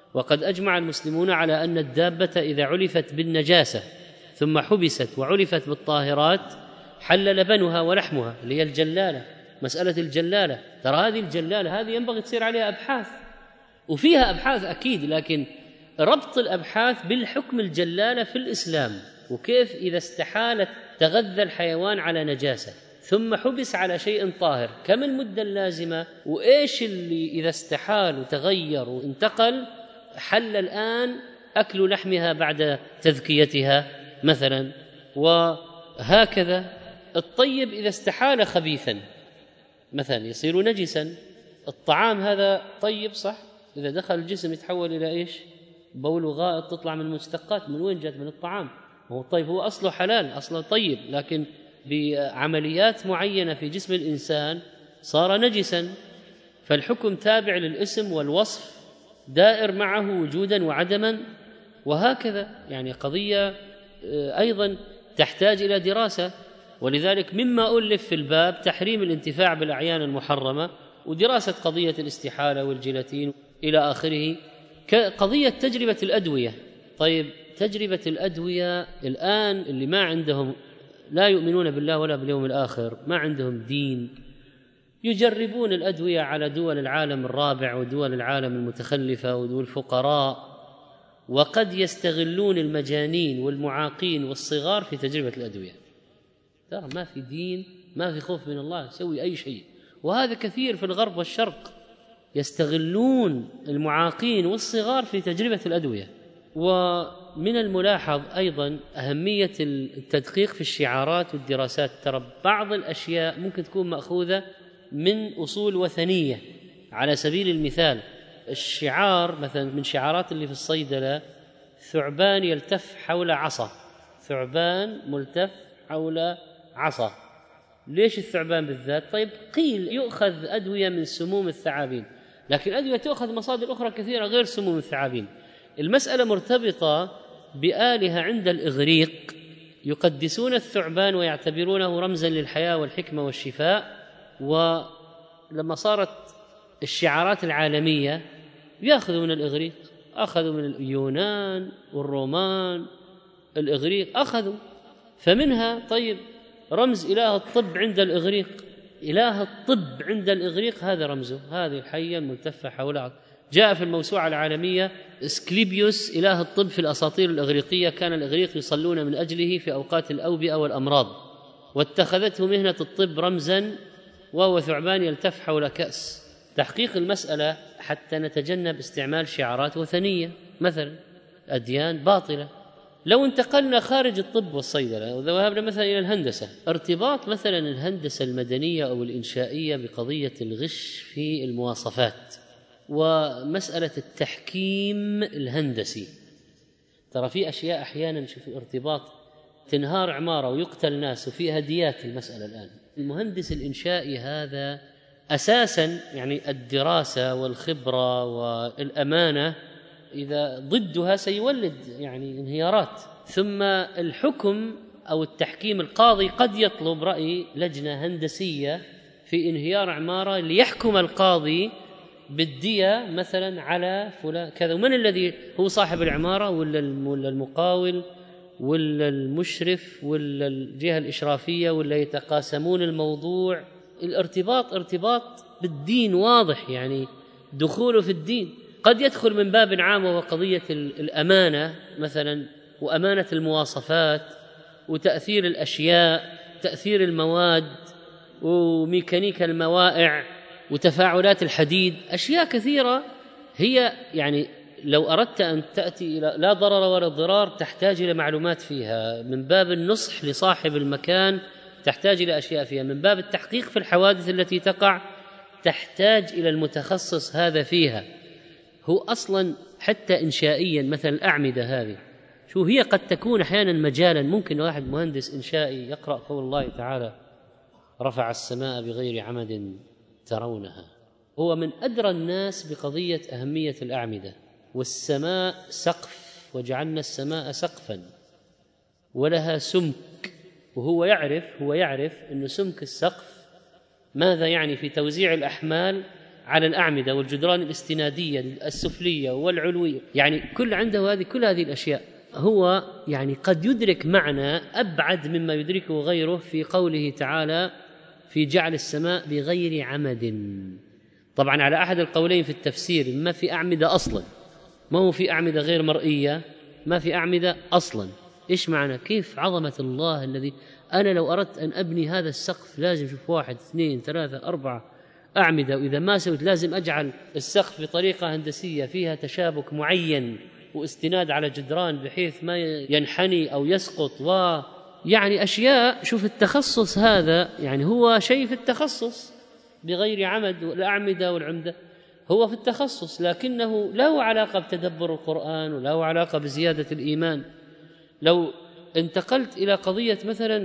وقد أجمع المسلمون على أن الدابة إذا علفت بالنجاسة ثم حبست وعلفت بالطاهرات حل لبنها ولحمها، اللي هي الجلالة. مسألة الجلالة، ترى هذه الجلالة هذه ينبغي تصير عليها أبحاث، وفيها أبحاث أكيد، لكن ربط الأبحاث بالحكم الجلالة في الإسلام، وكيف إذا استحالت تغذى الحيوان على نجاسة ثم حبس على شيء طاهر كم المدة اللازمة، وإيش اللي إذا استحال وتغير وانتقل حل الآن أكل لحمها بعد تذكيتها مثلا. وهكذا الطيب إذا استحال خبيثا مثلا يصير نجسا. الطعام هذا طيب صح، إذا دخل الجسم يتحول إلى إيش؟ بول وغائط تطلع من المشتقات. من وين جت؟ من الطعام. هو طيب، هو أصله حلال، أصله طيب، لكن بعمليات معينة في جسم الإنسان صار نجسا. فالحكم تابع للاسم والوصف دائر معه وجودا وعدما، وهكذا يعني قضية أيضا تحتاج إلى دراسة. ولذلك مما ألف في الباب تحريم الانتفاع بالأعيان المحرمة ودراسة قضية الاستحالة والجيلاتين إلى آخره. كقضية تجربة الأدوية، طيب تجربة الأدوية الآن اللي ما عندهم، لا يؤمنون بالله ولا باليوم الآخر، ما عندهم دين، يجربون الأدوية على دول العالم الرابع ودول العالم المتخلفة ودول الفقراء، وقد يستغلون المجانين والمعاقين والصغار في تجربة الأدوية. ترى ما في دين، ما في خوف من الله، يسوي أي شيء. وهذا كثير في الغرب والشرق، يستغلون المعاقين والصغار في تجربة الأدوية. ومن الملاحظ أيضا أهمية التدقيق في الشعارات والدراسات. ترى بعض الأشياء ممكن تكون مأخوذة من أصول وثنية. على سبيل المثال الشعار مثلا من شعارات اللي في الصيدلة: ثعبان يلتف حول عصا، ثعبان ملتف حول عصا. ليش الثعبان بالذات؟ طيب قيل يؤخذ أدوية من سموم الثعابين، لكن أدوية تؤخذ مصادر أخرى كثيرة غير سموم الثعابين. المسألة مرتبطة بآلهة عند الإغريق يقدسون الثعبان ويعتبرونه رمزا للحياة والحكمة والشفاء. ولما صارت الشعارات العالمية يأخذوا من الإغريق، أخذوا من اليونان والرومان، الإغريق أخذوا. فمنها طيب رمز إله الطب عند الإغريق، إله الطب عند الإغريق هذا رمزه، هذه الحية الملتفة حولها. جاء في الموسوعة العالمية اسكليبيوس إله الطب في الأساطير الإغريقية، كان الإغريق يصلون من أجله في أوقات الأوبئة والأمراض، واتخذته مهنة الطب رمزا، وهو ثعبان يلتف حول كأس. تحقيق المسألة حتى نتجنب استعمال شعارات وثنية مثلا، أديان باطلة. لو انتقلنا خارج الطب والصيدلة وذهبنا مثلا إلى الهندسة، ارتباط مثلا الهندسة المدنية أو الإنشائية بقضية الغش في المواصفات ومسألة التحكيم الهندسي. ترى في أشياء أحيانا نشوف ارتباط، تنهار عمارة ويقتل ناس وفيها ديات. المسألة الآن المهندس الإنشائي هذا أساسا يعني الدراسة والخبرة والأمانة، إذا ضدها سيولد يعني انهيارات. ثم الحكم أو التحكيم، القاضي قد يطلب رأي لجنة هندسية في انهيار عمارة ليحكم القاضي بالدية مثلا على فلان كذا. ومن الذي هو صاحب العمارة ولا المقاول ولا المشرف ولا الجهة الإشرافية ولا يتقاسمون الموضوع؟ الارتباط ارتباط بالدين واضح، يعني دخوله في الدين قد يدخل من باب عام وهو قضية الأمانة مثلا، وأمانة المواصفات وتأثير الأشياء، تأثير المواد وميكانيكا الموائع وتفاعلات الحديد، أشياء كثيرة هي يعني لو أردت أن تأتي إلى لا ضرر ولا ضرار تحتاج إلى معلومات فيها، من باب النصح لصاحب المكان تحتاج إلى أشياء فيها، من باب التحقيق في الحوادث التي تقع تحتاج إلى المتخصص هذا فيها. هو أصلا حتى إنشائيا مثلا الأعمدة هذه شو هي قد تكون أحيانا مجالا، ممكن واحد مهندس إنشائي يقرأ قول الله تعالى: رفع السماء بغير عمد ترونها. هو من أدرى الناس بقضية أهمية الأعمدة. والسماء سقف، وجعلنا السماء سقفا ولها سمك، وهو يعرف هو يعرف أن سمك السقف ماذا يعني في توزيع الأحمال على الأعمدة والجدران الاستنادية السفلية والعلوية، يعني كل عنده هذه كل هذه الأشياء، هو يعني قد يدرك معنى أبعد مما يدركه غيره في قوله تعالى في جعل السماء بغير عمد. طبعا على أحد القولين في التفسير، ما في أعمدة أصلا، ما هو في أعمدة غير مرئية، ما في أعمدة أصلا. إيش معنى؟ كيف عظمة الله الذي أنا لو أردت أن أبني هذا السقف لازم أشوف واحد اثنين ثلاثة أربعة أعمدة، وإذا ما سويت لازم أجعل السقف بطريقة هندسية فيها تشابك معين واستناد على جدران بحيث ما ينحني أو يسقط، ويعني أشياء. شوف التخصص هذا، يعني هو شيء في التخصص بغير عمد، والأعمدة والعمدة هو في التخصص، لكنه له علاقة بتدبر القرآن وله علاقة بزيادة الإيمان. لو انتقلت إلى قضية مثلا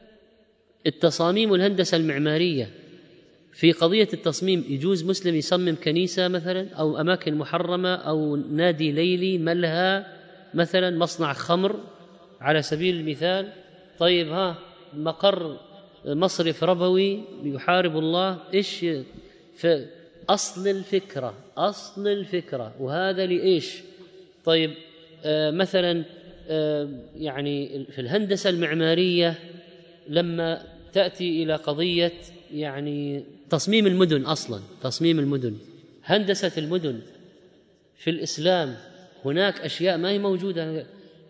التصاميم والهندسة المعمارية، في قضية التصميم يجوز مسلم يصمم كنيسة مثلا أو أماكن محرمة أو نادي ليلي، ملهى مثلا، مصنع خمر على سبيل المثال. طيب ها مقر مصرف ربوي يحارب الله، إيش في أصل الفكرة؟ أصل الفكرة وهذا لإيش؟ طيب آه مثلا آه يعني في الهندسة المعمارية لما تأتي إلى قضية يعني تصميم المدن، أصلا تصميم المدن، هندسة المدن في الإسلام هناك أشياء ما هي موجودة،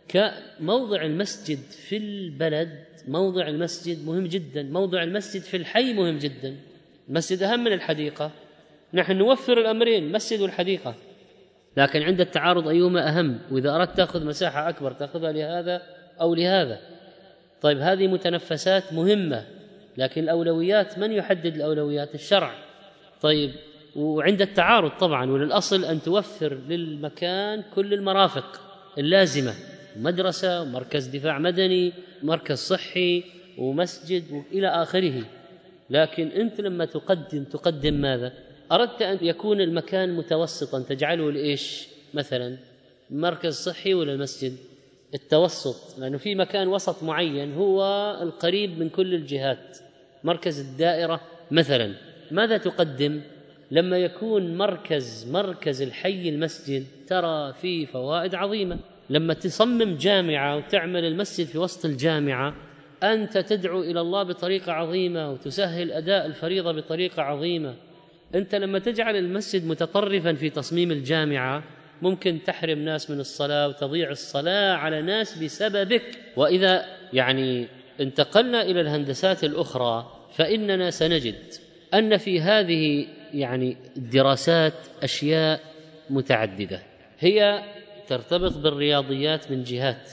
كموضع المسجد في البلد. موضع المسجد مهم جدا، موضع المسجد في الحي مهم جدا. المسجد أهم من الحديقة، نحن نوفر الأمرين، المسجد والحديقة، لكن عند التعارض أيهما أهم؟ وإذا أردت تأخذ مساحة أكبر تأخذها لهذا أو لهذا. طيب هذه متنفسات مهمة، لكن الأولويات من يحدد الأولويات؟ الشرع. طيب وعند التعارض طبعا، وللأصل أن توفر للمكان كل المرافق اللازمة، مدرسة ومركز دفاع مدني، مركز صحي ومسجد وإلى آخره. لكن أنت لما تقدم تقدم ماذا؟ أردت أن يكون المكان متوسطا، تجعله لإيش؟ مثلا مركز صحي ولا المسجد؟ التوسط، لأنه في مكان وسط معين هو القريب من كل الجهات، مركز الدائرة مثلا. ماذا تقدم؟ لما يكون مركز مركز الحي المسجد ترى فيه فوائد عظيمة. لما تصمم جامعة وتعمل المسجد في وسط الجامعة، أنت تدعو إلى الله بطريقة عظيمة وتسهل أداء الفريضة بطريقة عظيمة. أنت لما تجعل المسجد متطرفا في تصميم الجامعة ممكن تحرم ناس من الصلاة وتضيع الصلاة على ناس بسببك. وإذا يعني انتقلنا إلى الهندسات الأخرى فإننا سنجد أن في هذه يعني الدراسات أشياء متعددة، هي ترتبط بالرياضيات من جهات،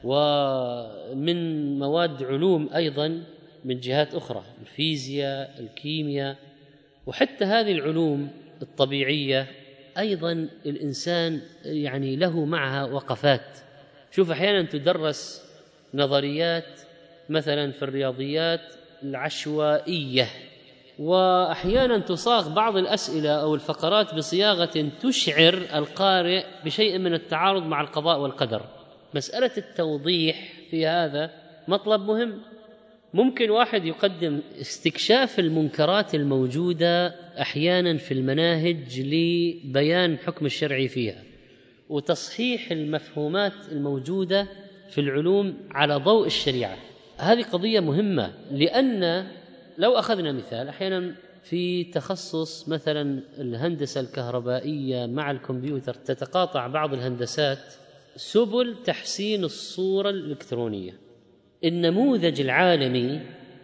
ومن مواد علوم أيضا من جهات أخرى، الفيزياء، الكيمياء، وحتى هذه العلوم الطبيعية أيضا الإنسان يعني له معها وقفات. شوف أحيانا تدرس نظريات مثلا في الرياضيات العشوائية، وأحيانا تصاغ بعض الأسئلة أو الفقرات بصياغة تشعر القارئ بشيء من التعارض مع القضاء والقدر. مسألة التوضيح في هذا مطلب مهم. ممكن واحد يقدم استكشاف المنكرات الموجودة أحيانا في المناهج لبيان الحكم الشرعي فيها، وتصحيح المفهومات الموجودة في العلوم على ضوء الشريعة. هذه قضية مهمة، لأن لو أخذنا مثال أحيانا في تخصص مثلا الهندسة الكهربائية مع الكمبيوتر تتقاطع بعض الهندسات، سبل تحسين الصورة الإلكترونية. النموذج العالمي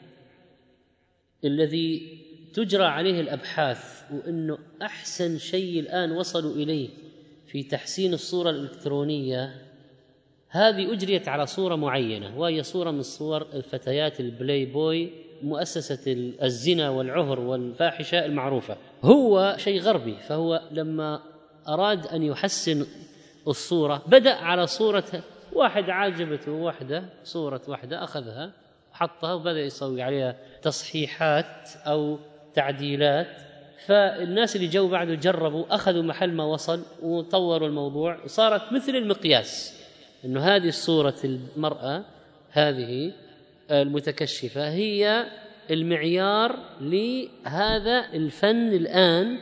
الذي تجرى عليه الأبحاث وأنه أحسن شيء الآن وصلوا إليه في تحسين الصورة الإلكترونية، هذه أجريت على صورة معينة، وهي صورة من صور الفتيات البلاي بوي، مؤسسة الزنا والعهر والفاحشة المعروفة. هو شيء غربي، فهو لما أراد أن يحسن الصورة بدأ على صورة واحد عاجبته واحدة، صورة واحدة أخذها وحطها وبدأ يسوي عليها تصحيحات أو تعديلات. فالناس اللي جو بعده جربوا، أخذوا محل ما وصل وطوروا الموضوع، وصارت مثل المقياس، إنه هذه الصورة المرأة هذه المتكشفة هي المعيار لهذا الفن الآن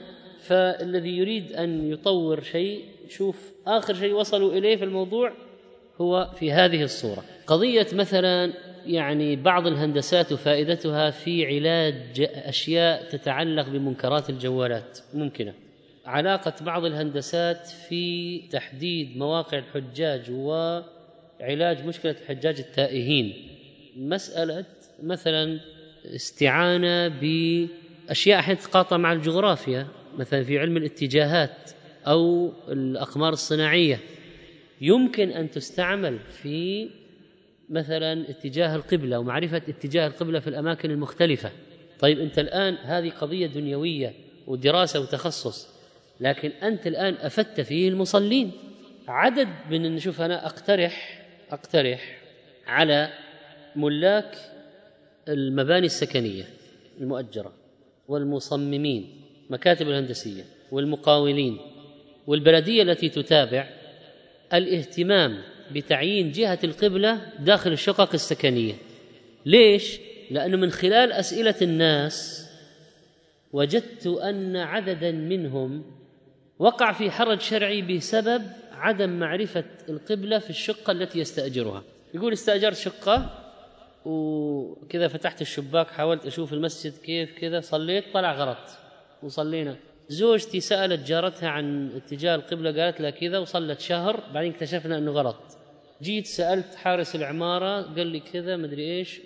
فالذي يريد أن يطور شيء شوف آخر شيء وصلوا إليه في الموضوع هو في هذه الصورة. قضية مثلا يعني بعض الهندسات وفائدتها في علاج أشياء تتعلق بمنكرات الجوالات ممكنة. علاقة بعض الهندسات في تحديد مواقع الحجاج وعلاج مشكلة الحجاج التائهين. مسألة مثلا استعانة بأشياء أحيانا تتقاطع مع الجغرافيا، مثلا في علم الاتجاهات أو الأقمار الصناعية، يمكن أن تستعمل في مثلا اتجاه القبلة ومعرفة اتجاه القبلة في الأماكن المختلفة. طيب أنت الآن هذه قضية دنيوية ودراسة وتخصص، لكن أنت الآن أفدت فيه المصلين. عدد من نشوف أنا أقترح أقترح على ملاك المباني السكنية المؤجرة والمصممين مكاتب الهندسية والمقاولين والبلدية التي تتابع الاهتمام بتعيين جهة القبلة داخل الشقق السكنية. ليش؟ لأنه من خلال أسئلة الناس وجدت أن عددا منهم وقع في حرج شرعي بسبب عدم معرفة القبلة في الشقة التي يستأجرها. يقول استأجرت شقة وكذا فتحت الشباك حاولت أشوف المسجد كيف كذا، صليت طلع غلط وصلينا. زوجتي سألت جارتها عن اتجاه القبلة قالت لها كذا وصلت شهر، بعدين اكتشفنا أنه غلط. جيت سألت حارس العمارة قال لي كذا مدري إيش.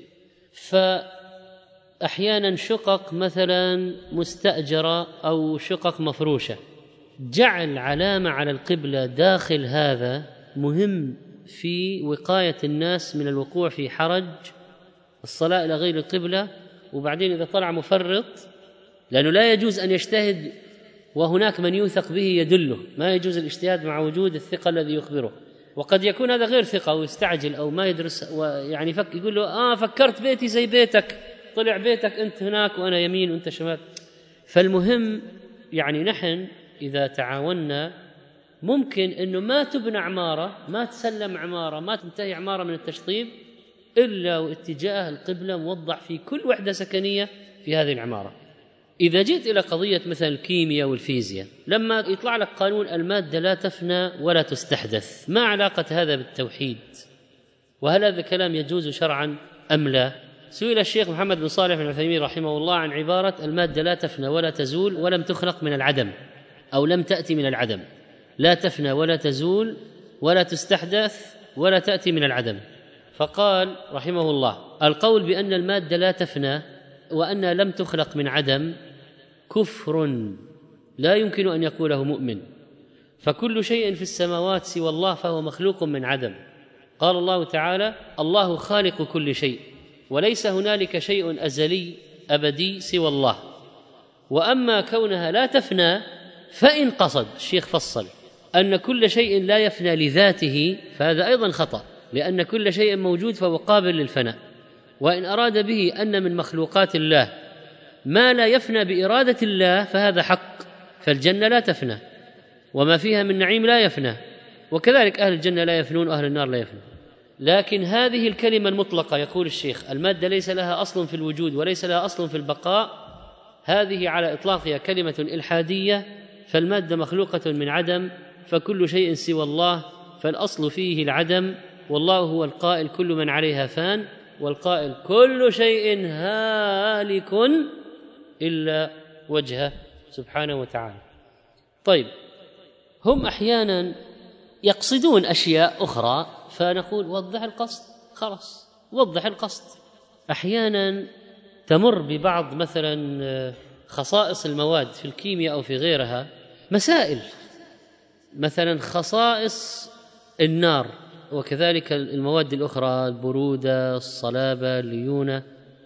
فأحيانا شقق مثلا مستأجرة أو شقق مفروشة، جعل علامة على القبلة داخل هذا مهم في وقاية الناس من الوقوع في حرج الصلاة إلى غير القبلة. وبعدين إذا طلع مفرط، لأنه لا يجوز أن يجتهد وهناك من يوثق به يدله، ما يجوز الاجتهاد مع وجود الثقة الذي يخبره. وقد يكون هذا غير ثقة ويستعجل أو ما يدرس ويعني فك يقول له آه فكرت بيتي زي بيتك، طلع بيتك أنت هناك وأنا يمين وأنت شمال. فالمهم يعني نحن إذا تعاوننا ممكن أنه ما تبنى عمارة، ما تسلم عمارة، ما تنتهي عمارة من التشطيب إلا واتجاه القبلة موضح في كل وحدة سكنية في هذه العمارة. إذا جئت إلى قضية مثل الكيمياء والفيزياء، لما يطلع لك قانون المادة لا تفنى ولا تستحدث، ما علاقة هذا بالتوحيد؟ وهل هذا الكلام يجوز شرعا أم لا؟ سئل الشيخ محمد بن صالح بن عثيمين رحمه الله عن عبارة المادة لا تفنى ولا تزول ولم تخلق من العدم أو لم تأتي من العدم. لا تفنى ولا تزول ولا تستحدث ولا تأتي من العدم. فقال رحمه الله القول بأن المادة لا تفنى وأن لم تخلق من عدم كفر لا يمكن أن يقوله مؤمن، فكل شيء في السماوات سوى الله فهو مخلوق من عدم. قال الله تعالى الله خالق كل شيء وليس هنالك شيء أزلي أبدي سوى الله. وأما كونها لا تفنى فإن قصد الشيخ فصل أن كل شيء لا يفنى لذاته فهذا أيضا خطأ، لأن كل شيء موجود فهو قابل للفناء. وإن أراد به أن من مخلوقات الله ما لا يفنى بإرادة الله فهذا حق، فالجنة لا تفنى وما فيها من نعيم لا يفنى، وكذلك أهل الجنة لا يفنون وأهل النار لا يفنون. لكن هذه الكلمة المطلقة يقول الشيخ المادة ليس لها أصل في الوجود وليس لها أصل في البقاء، هذه على إطلاقها كلمة إلحادية. فالمادة مخلوقة من عدم، فكل شيء سوى الله فالأصل فيه العدم، والله هو القائل كل من عليها فان، والقائل كل شيء هالك إلا وجهه سبحانه وتعالى. طيب هم أحيانا يقصدون أشياء أخرى فنقول وضح القصد، خلاص وضح القصد. أحيانا تمر ببعض مثلا خصائص المواد في الكيمياء أو في غيرها مسائل، مثلا خصائص النار وكذلك المواد الأخرى البرودة الصلابة الليونة،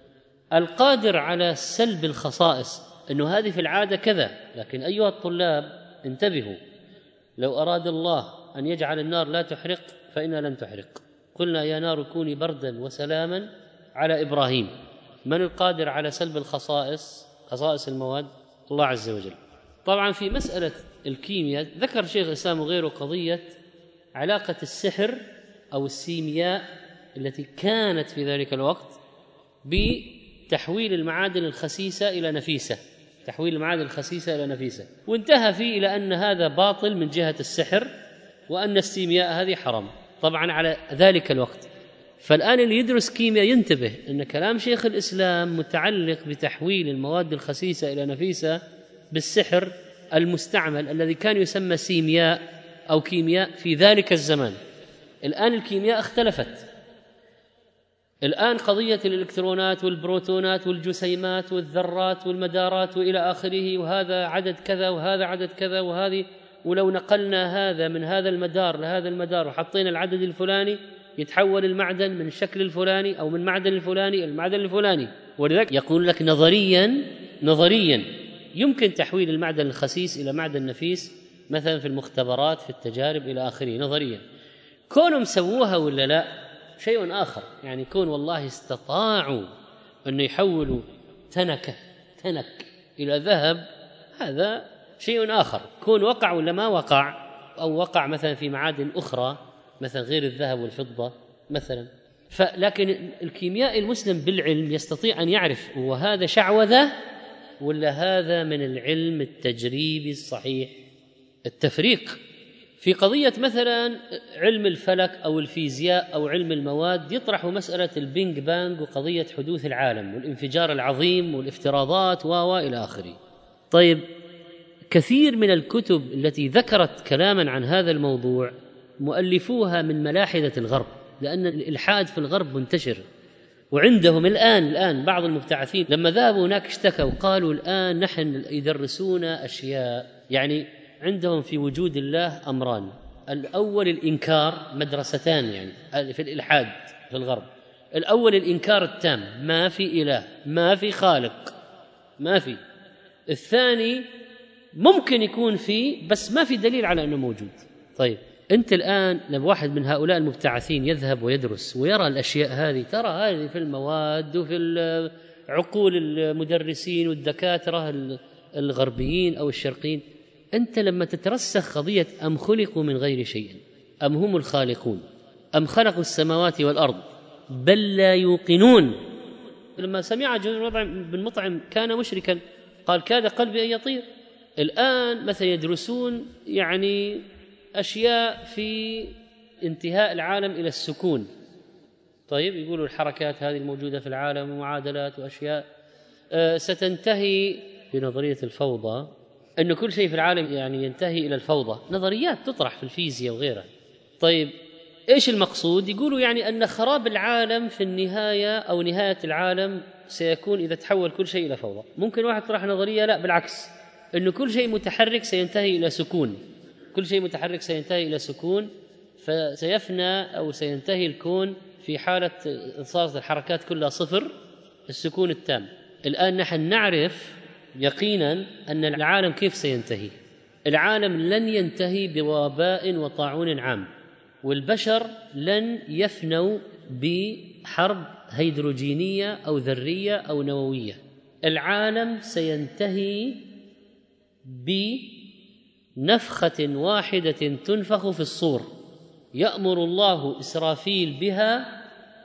القادر على سلب الخصائص أنه هذه في العادة كذا. لكن أيها الطلاب انتبهوا، لو أراد الله أن يجعل النار لا تحرق فإنها لن تحرق. قلنا يا نار كوني بردا وسلاما على إبراهيم. من القادر على سلب الخصائص خصائص المواد؟ الله عز وجل. طبعا في مسألة الكيمياء ذكر شيخ الإسلام وغيره قضية علاقة السحر أو السيمياء التي كانت في ذلك الوقت بتحويل المعادن الخسيسة إلى نفيسة، تحويل المعادن الخسيسة إلى نفيسة، وانتهى فيه إلى أن هذا باطل من جهة السحر، وأن السيمياء هذه حرام طبعا على ذلك الوقت. فالآن اللي يدرس كيمياء ينتبه أن كلام شيخ الإسلام متعلق بتحويل المواد الخسيسة إلى نفيسة بالسحر المستعمل الذي كان يسمى سيمياء أو كيمياء في ذلك الزمان. الآن الكيمياء اختلفت، الآن قضية الإلكترونات والبروتونات والجسيمات والذرات والمدارات وإلى آخره، وهذا عدد كذا وهذا عدد كذا وهذه، ولو نقلنا هذا من هذا المدار لهذا المدار وحطينا العدد الفلاني يتحول المعدن من الشكل الفلاني أو من معدن الفلاني المعدن الفلاني. ولذلك يقول لك نظريا نظريا يمكن تحويل المعدن الخسيس إلى معدن نفيس مثلا في المختبرات في التجارب إلى آخره نظريا. كونهم سووها ولا لا شيء آخر، يعني كون والله استطاعوا أن يحولوا تنكة تنك إلى ذهب هذا شيء آخر. كون وقع ولا ما وقع، أو وقع مثلا في معادن أخرى مثلا غير الذهب والفضة مثلا. فلكن الكيميائي المسلم بالعلم يستطيع أن يعرف وهذا شعوذة ولا هذا من العلم التجريبي الصحيح. التفريق في قضية مثلا علم الفلك أو الفيزياء أو علم المواد يطرح مسألة البينج بانج وقضية حدوث العالم والانفجار العظيم والافتراضات وإلى آخره. طيب كثير من الكتب التي ذكرت كلاما عن هذا الموضوع مؤلفوها من ملاحدة الغرب، لأن الإلحاد في الغرب منتشر، وعندهم الآن الآن بعض المبتعثين لما ذهبوا هناك اشتكوا قالوا الآن نحن يدرسون أشياء، يعني عندهم في وجود الله أمران. الأول الإنكار، مدرستان يعني في الإلحاد في الغرب. الأول الإنكار التام، ما في إله ما في خالق ما في. الثاني ممكن يكون فيه بس ما في دليل على أنه موجود. طيب أنت الآن لما واحد من هؤلاء المبتعثين يذهب ويدرس ويرى الأشياء هذه، ترى هذه في المواد وفي عقول المدرسين والدكاترة الغربيين أو الشرقيين، أنت لما تترسخ قضية أم خلقوا من غير شيء أم هم الخالقون أم خلقوا السماوات والأرض بل لا يوقنون. لما سمع جبير بن مطعم كان مشركا قال كاد قلبي أن يطير. الآن مثلا يدرسون يعني أشياء في انتهاء العالم إلى السكون. طيب يقولوا الحركات هذه الموجودة في العالم ومعادلات وأشياء أه ستنتهي بنظرية الفوضى، أن كل شيء في العالم يعني ينتهي إلى الفوضى. نظريات تطرح في الفيزياء وغيرها. طيب إيش المقصود؟ يقولوا يعني أن خراب العالم في النهاية أو نهاية العالم سيكون إذا تحول كل شيء إلى فوضى. ممكن واحد طرح نظرية لا بالعكس، أنه كل شيء متحرك سينتهي إلى سكون، كل شيء متحرك سينتهي إلى سكون، فسيفنى أو سينتهي الكون في حالة صارت الحركات كلها صفر، السكون التام. الآن نحن نعرف يقينا أن العالم كيف سينتهي. العالم لن ينتهي بوباء وطاعون عام، والبشر لن يفنوا بحرب هيدروجينية أو ذرية أو نووية. العالم سينتهي بنفخة واحدة تنفخ في الصور، يأمر الله إسرافيل بها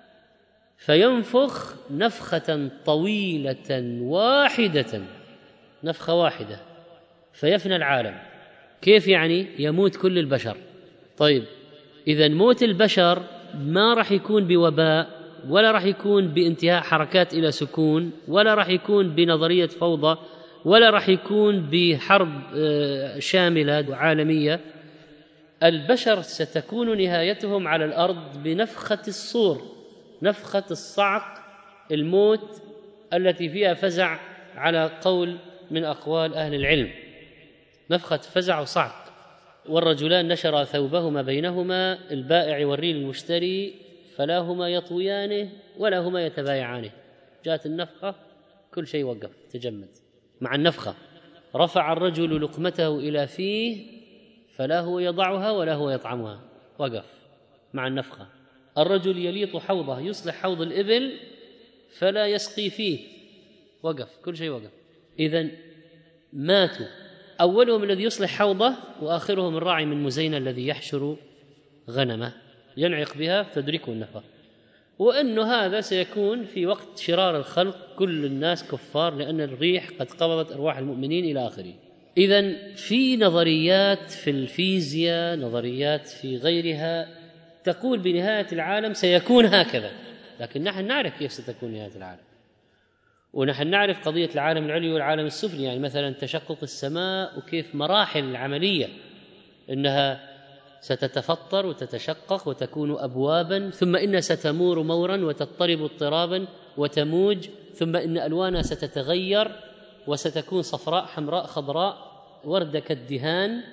فينفخ نفخة طويلة واحدة، نفخة واحدة فيفنى العالم. كيف يعني؟ يموت كل البشر. طيب إذا موت البشر ما راح يكون بوباء ولا راح يكون بانتهاء حركات إلى سكون ولا راح يكون بنظرية فوضى ولا راح يكون بحرب شاملة وعالمية. البشر ستكون نهايتهم على الأرض بنفخة الصور، نفخة الصعق، الموت التي فيها فزع على قول من أقوال أهل العلم، نفخة فزع وصعق. والرجلان نشرا ثوبهما بينهما، البائع يوري للمشتري فلا هما يطويانه ولا هما يتبايعانه. جاءت النفخة كل شيء وقف تجمد. مع النفخة رفع الرجل لقمته إلى فيه فلا هو يضعها ولا هو يطعمها، وقف مع النفخة. الرجل يليط حوضه يصلح حوض الإبل فلا يسقي فيه، وقف كل شيء وقف. إذن ماتوا، أولهم الذي يصلح حوضه وآخرهم الراعي من مزينة الذي يحشر غنمه ينعق بها تدركه النفخة. وأنه هذا سيكون في وقت شرار الخلق كل الناس كفار لأن الريح قد قبضت أرواح المؤمنين إلى آخره. إذن في نظريات في الفيزياء، نظريات في غيرها تقول بنهاية العالم سيكون هكذا، لكن نحن نعرف كيف ستكون نهاية العالم، ونحن نعرف قضية العالم العلوي والعالم السفلي، يعني مثلا تشقق السماء وكيف مراحل العملية أنها ستتفطر وتتشقق وتكون أبوابا، ثم إنها ستمور مورا وتضطرب اضطرابا وتموج، ثم إن ألوانها ستتغير وستكون صفراء حمراء خضراء وردة كالدهان،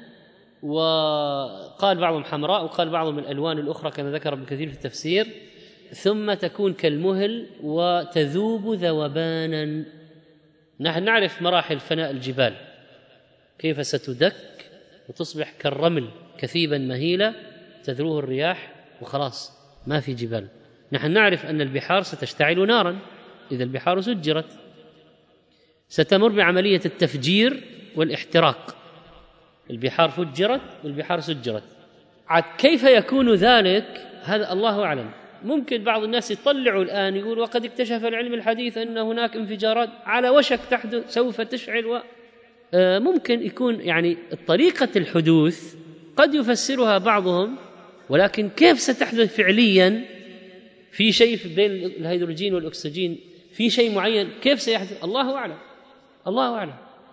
وقال بعضهم حمراء وقال بعضهم الألوان الأخرى كما ذكر ابن كثير في التفسير، ثم تكون كالمهل وتذوب ذوبانا. نحن نعرف مراحل فناء الجبال كيف ستدك وتصبح كالرمل كثيبا مهيلة تذروه الرياح وخلاص ما في جبال. نحن نعرف أن البحار ستشتعل نارا إذا البحار سجرت، ستمر بعملية التفجير والاحتراق، البحار فجرت والبحار سجرت. عاد كيف يكون ذلك هذا الله أعلم. ممكن بعض الناس يطلعوا الآن يقول وقد اكتشف العلم الحديث أن هناك انفجارات على وشك تحدث سوف تشعل و... آه ممكن يكون يعني طريقة الحدوث قد يفسرها بعضهم، ولكن كيف ستحدث فعليا في شيء بين الهيدروجين والأكسجين في شيء معين كيف سيحدث الله أعلم، الله أعلم،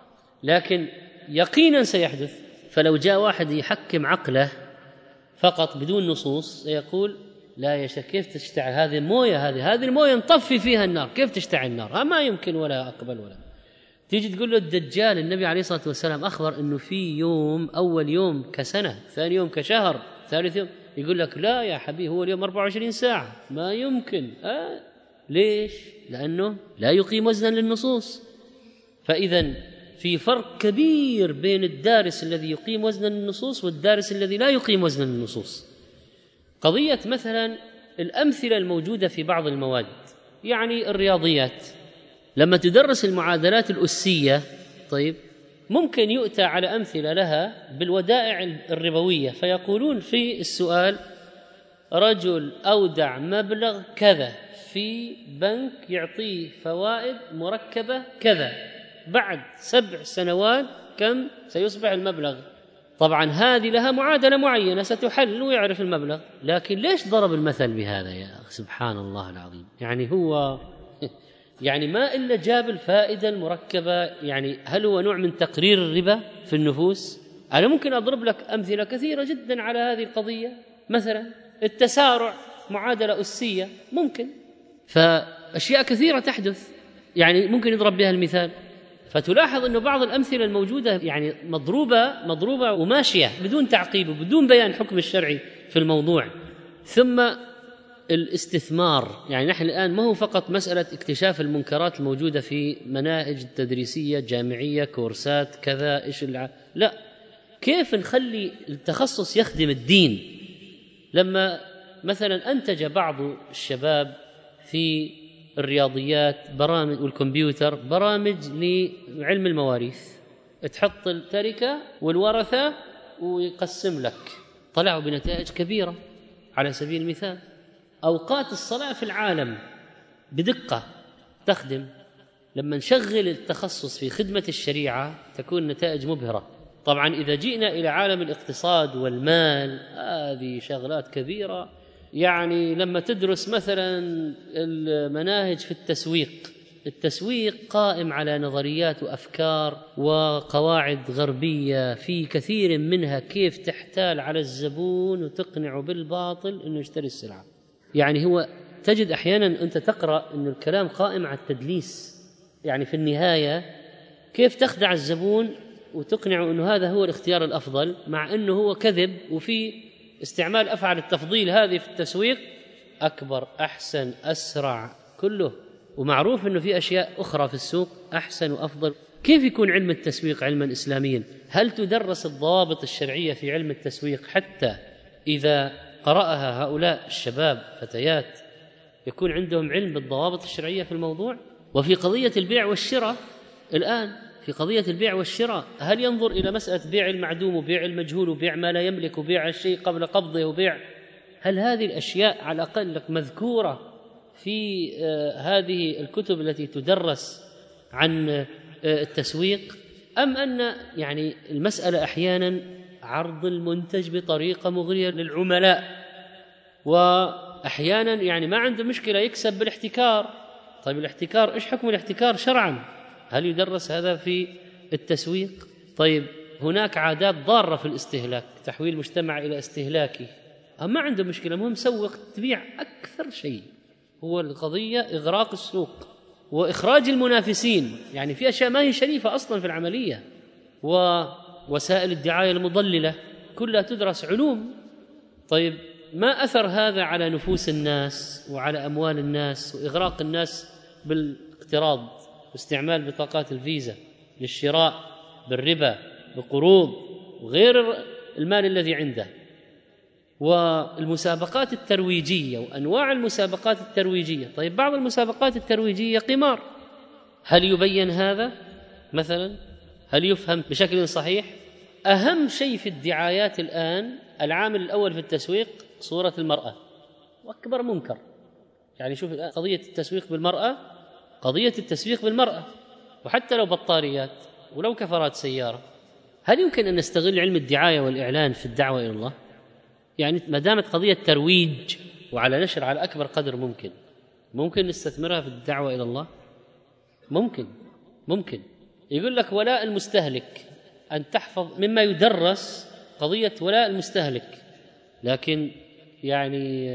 لكن يقينا سيحدث. فلو جاء واحد يحكم عقله فقط بدون نصوص سيقول لا يا شيخ كيف تشتعل هذه المويه، هذه هذه المويه نطفي فيها النار، كيف تشتعل النار؟ ما يمكن ولا أقبل ولا. تيجي تقول له الدجال النبي عليه الصلاة والسلام أخبر أنه في يوم أول يوم كسنة، ثاني يوم كشهر، ثالث يوم، يقول لك لا يا حبيبي هو اليوم أربعة وعشرين ساعة، ما يمكن. آه ليش؟ لأنه لا يقيم وزنا للنصوص. فإذا في فرق كبير بين الدارس الذي يقيم وزنا للنصوص والدارس الذي لا يقيم وزنا للنصوص. قضية مثلا الأمثلة الموجودة في بعض المواد، يعني الرياضيات لما تدرس المعادلات الأسية، طيب ممكن يؤتى على أمثلة لها بالودائع الربوية، فيقولون في السؤال رجل أودع مبلغ كذا في بنك يعطيه فوائد مركبة كذا، بعد سبع سنوات كم سيصبح المبلغ؟ طبعا هذه لها معادلة معينة ستحل ويعرف المبلغ، لكن ليش ضرب المثل بهذا يا أخي؟ سبحان الله العظيم. يعني هو يعني ما إلا جاب الفائدة المركبة. يعني هل هو نوع من تقرير الربا في النفوس؟ أنا ممكن أضرب لك أمثلة كثيرة جدا على هذه القضية. مثلا التسارع معادلة أسية ممكن، فأشياء كثيرة تحدث يعني ممكن يضرب بها المثال. فتلاحظ أنه بعض الأمثلة الموجودة يعني مضروبة مضروبة وماشية بدون تعقيب وبدون بيان حكم الشرعي في الموضوع. ثم الاستثمار، يعني نحن الآن ما هو فقط مسألة اكتشاف المنكرات الموجودة في مناهج تدريسية جامعية كورسات كذا إيش الع... لا، كيف نخلي التخصص يخدم الدين. لما مثلا أنتج بعض الشباب في الرياضيات برامج والكمبيوتر برامج لعلم المواريث، تحط التركة والورثة ويقسم لك، طلعوا بنتائج كبيرة. على سبيل المثال أوقات الصلاة في العالم بدقة تخدم. لما نشغل التخصص في خدمة الشريعة تكون نتائج مبهرة. طبعا إذا جئنا إلى عالم الاقتصاد والمال هذه شغلات كبيرة. يعني لما تدرس مثلا المناهج في التسويق، التسويق قائم على نظريات وأفكار وقواعد غربية في كثير منها كيف تحتال على الزبون وتقنعه بالباطل أنه يشتري السلعة. يعني هو تجد أحيانا أنت تقرأ أن الكلام قائم على التدليس، يعني في النهاية كيف تخدع الزبون وتقنعه أنه هذا هو الاختيار الأفضل، مع أنه هو كذب. وفي استعمال أفعال التفضيل هذه في التسويق أكبر أحسن أسرع كله، ومعروف أنه في أشياء أخرى في السوق أحسن وأفضل. كيف يكون علم التسويق علما إسلاميا؟ هل تدرس الضوابط الشرعية في علم التسويق حتى إذا قرأها هؤلاء الشباب فتيات يكون عندهم علم بالضوابط الشرعية في الموضوع؟ وفي قضية البيع والشراء الآن، في قضية البيع والشراء هل ينظر إلى مسألة بيع المعدوم وبيع المجهول وبيع ما لا يملك وبيع الشيء قبل قبضه وبيع، هل هذه الأشياء على الأقل لك مذكورة في هذه الكتب التي تدرس عن التسويق، أم أن يعني المسألة أحيانا عرض المنتج بطريقة مغرية للعملاء، وأحيانا يعني ما عنده مشكلة يكسب بالاحتكار. طيب الاحتكار إيش حكم الاحتكار شرعا؟ هل يدرس هذا في التسويق؟ طيب هناك عادات ضارة في الاستهلاك، تحويل المجتمع إلى استهلاكي، ما عنده مشكلة، مهم سوق تبيع أكثر شيء. هو القضية إغراق السوق وإخراج المنافسين، يعني في أشياء ما هي شريفة أصلا في العملية، ووسائل الدعاية المضللة كلها تدرس علوم. طيب ما أثر هذا على نفوس الناس وعلى أموال الناس وإغراق الناس بالاقتراض واستعمال بطاقات الفيزا للشراء بالربا بقروض وغير المال الذي عنده، والمسابقات الترويجية وأنواع المسابقات الترويجية. طيب بعض المسابقات الترويجية قمار، هل يبين هذا مثلا؟ هل يفهم بشكل صحيح؟ أهم شيء في الدعايات الآن العامل الأول في التسويق صورة المرأة، وأكبر منكر. يعني شوف الآن قضية التسويق بالمرأة، قضية التسويق بالمرأة، وحتى لو بطاريات ولو كفرات سيارة، هل يمكن أن نستغل علم الدعاية والإعلان في الدعوة إلى الله؟ يعني ما دامت قضية ترويج وعلى نشر على أكبر قدر ممكن، ممكن نستثمرها في الدعوة إلى الله؟ ممكن ممكن يقول لك ولاء المستهلك، أن تحفظ مما يدرس قضية ولاء المستهلك، لكن يعني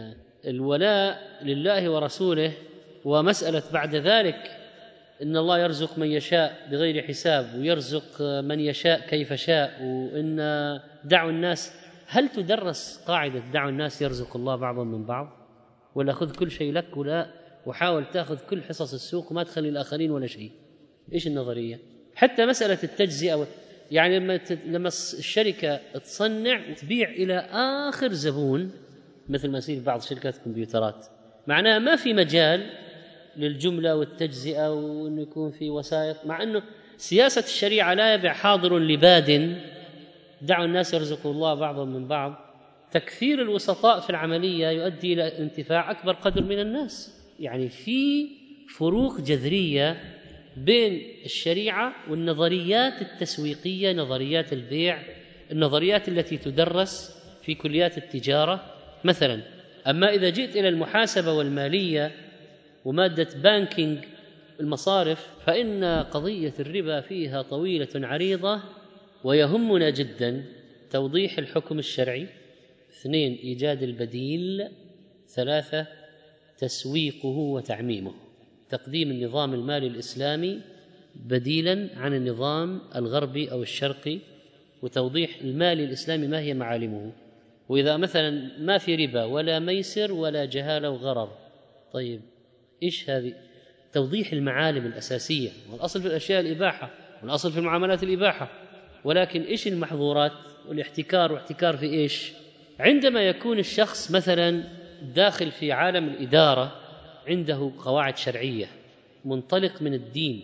الولاء لله ورسوله ومسألة بعد ذلك إن الله يرزق من يشاء بغير حساب ويرزق من يشاء كيف شاء، وإن دعوا الناس، هل تدرس قاعدة دعوا الناس يرزق الله بعضهم من بعض؟ ولا خذ كل شيء لك ولا وحاول تأخذ كل حصص السوق وما تخلي الآخرين ولا شيء؟ إيش النظرية؟ حتى مسألة التجزئة، يعني لما لما الشركة تصنع وتبيع إلى آخر زبون، مثل ما يصير بعض شركات الكمبيوترات، معناها ما في مجال للجملة والتجزئة وأنه يكون في وسائط، مع أنه سياسة الشريعة لا يبيع حاضر لباد، دعوا الناس يرزقوا الله بعضهم من بعض. تكثير الوسطاء في العملية يؤدي إلى انتفاع أكبر قدر من الناس. يعني في فروق جذرية بين الشريعة والنظريات التسويقية، نظريات البيع، النظريات التي تدرس في كليات التجارة مثلا. أما إذا جئت إلى المحاسبة والمالية ومادة بانكينج المصارف، فإن قضية الربا فيها طويلة عريضة، ويهمنا جدا توضيح الحكم الشرعي، اثنين إيجاد البديل، ثلاثة تسويقه وتعميمه، تقديم النظام المالي الإسلامي بديلا عن النظام الغربي أو الشرقي، وتوضيح المال الإسلامي ما هي معالمه. وإذا مثلا ما في ربا ولا ميسر ولا جهالة وغرر، طيب إيش هذه؟ توضيح المعالم الأساسية، والأصل في الأشياء الإباحة، والأصل في المعاملات الإباحة، ولكن إيش المحظورات والاحتكار؟ واحتكار في إيش؟ عندما يكون الشخص مثلا داخل في عالم الإدارة عنده قواعد شرعية، منطلق من الدين،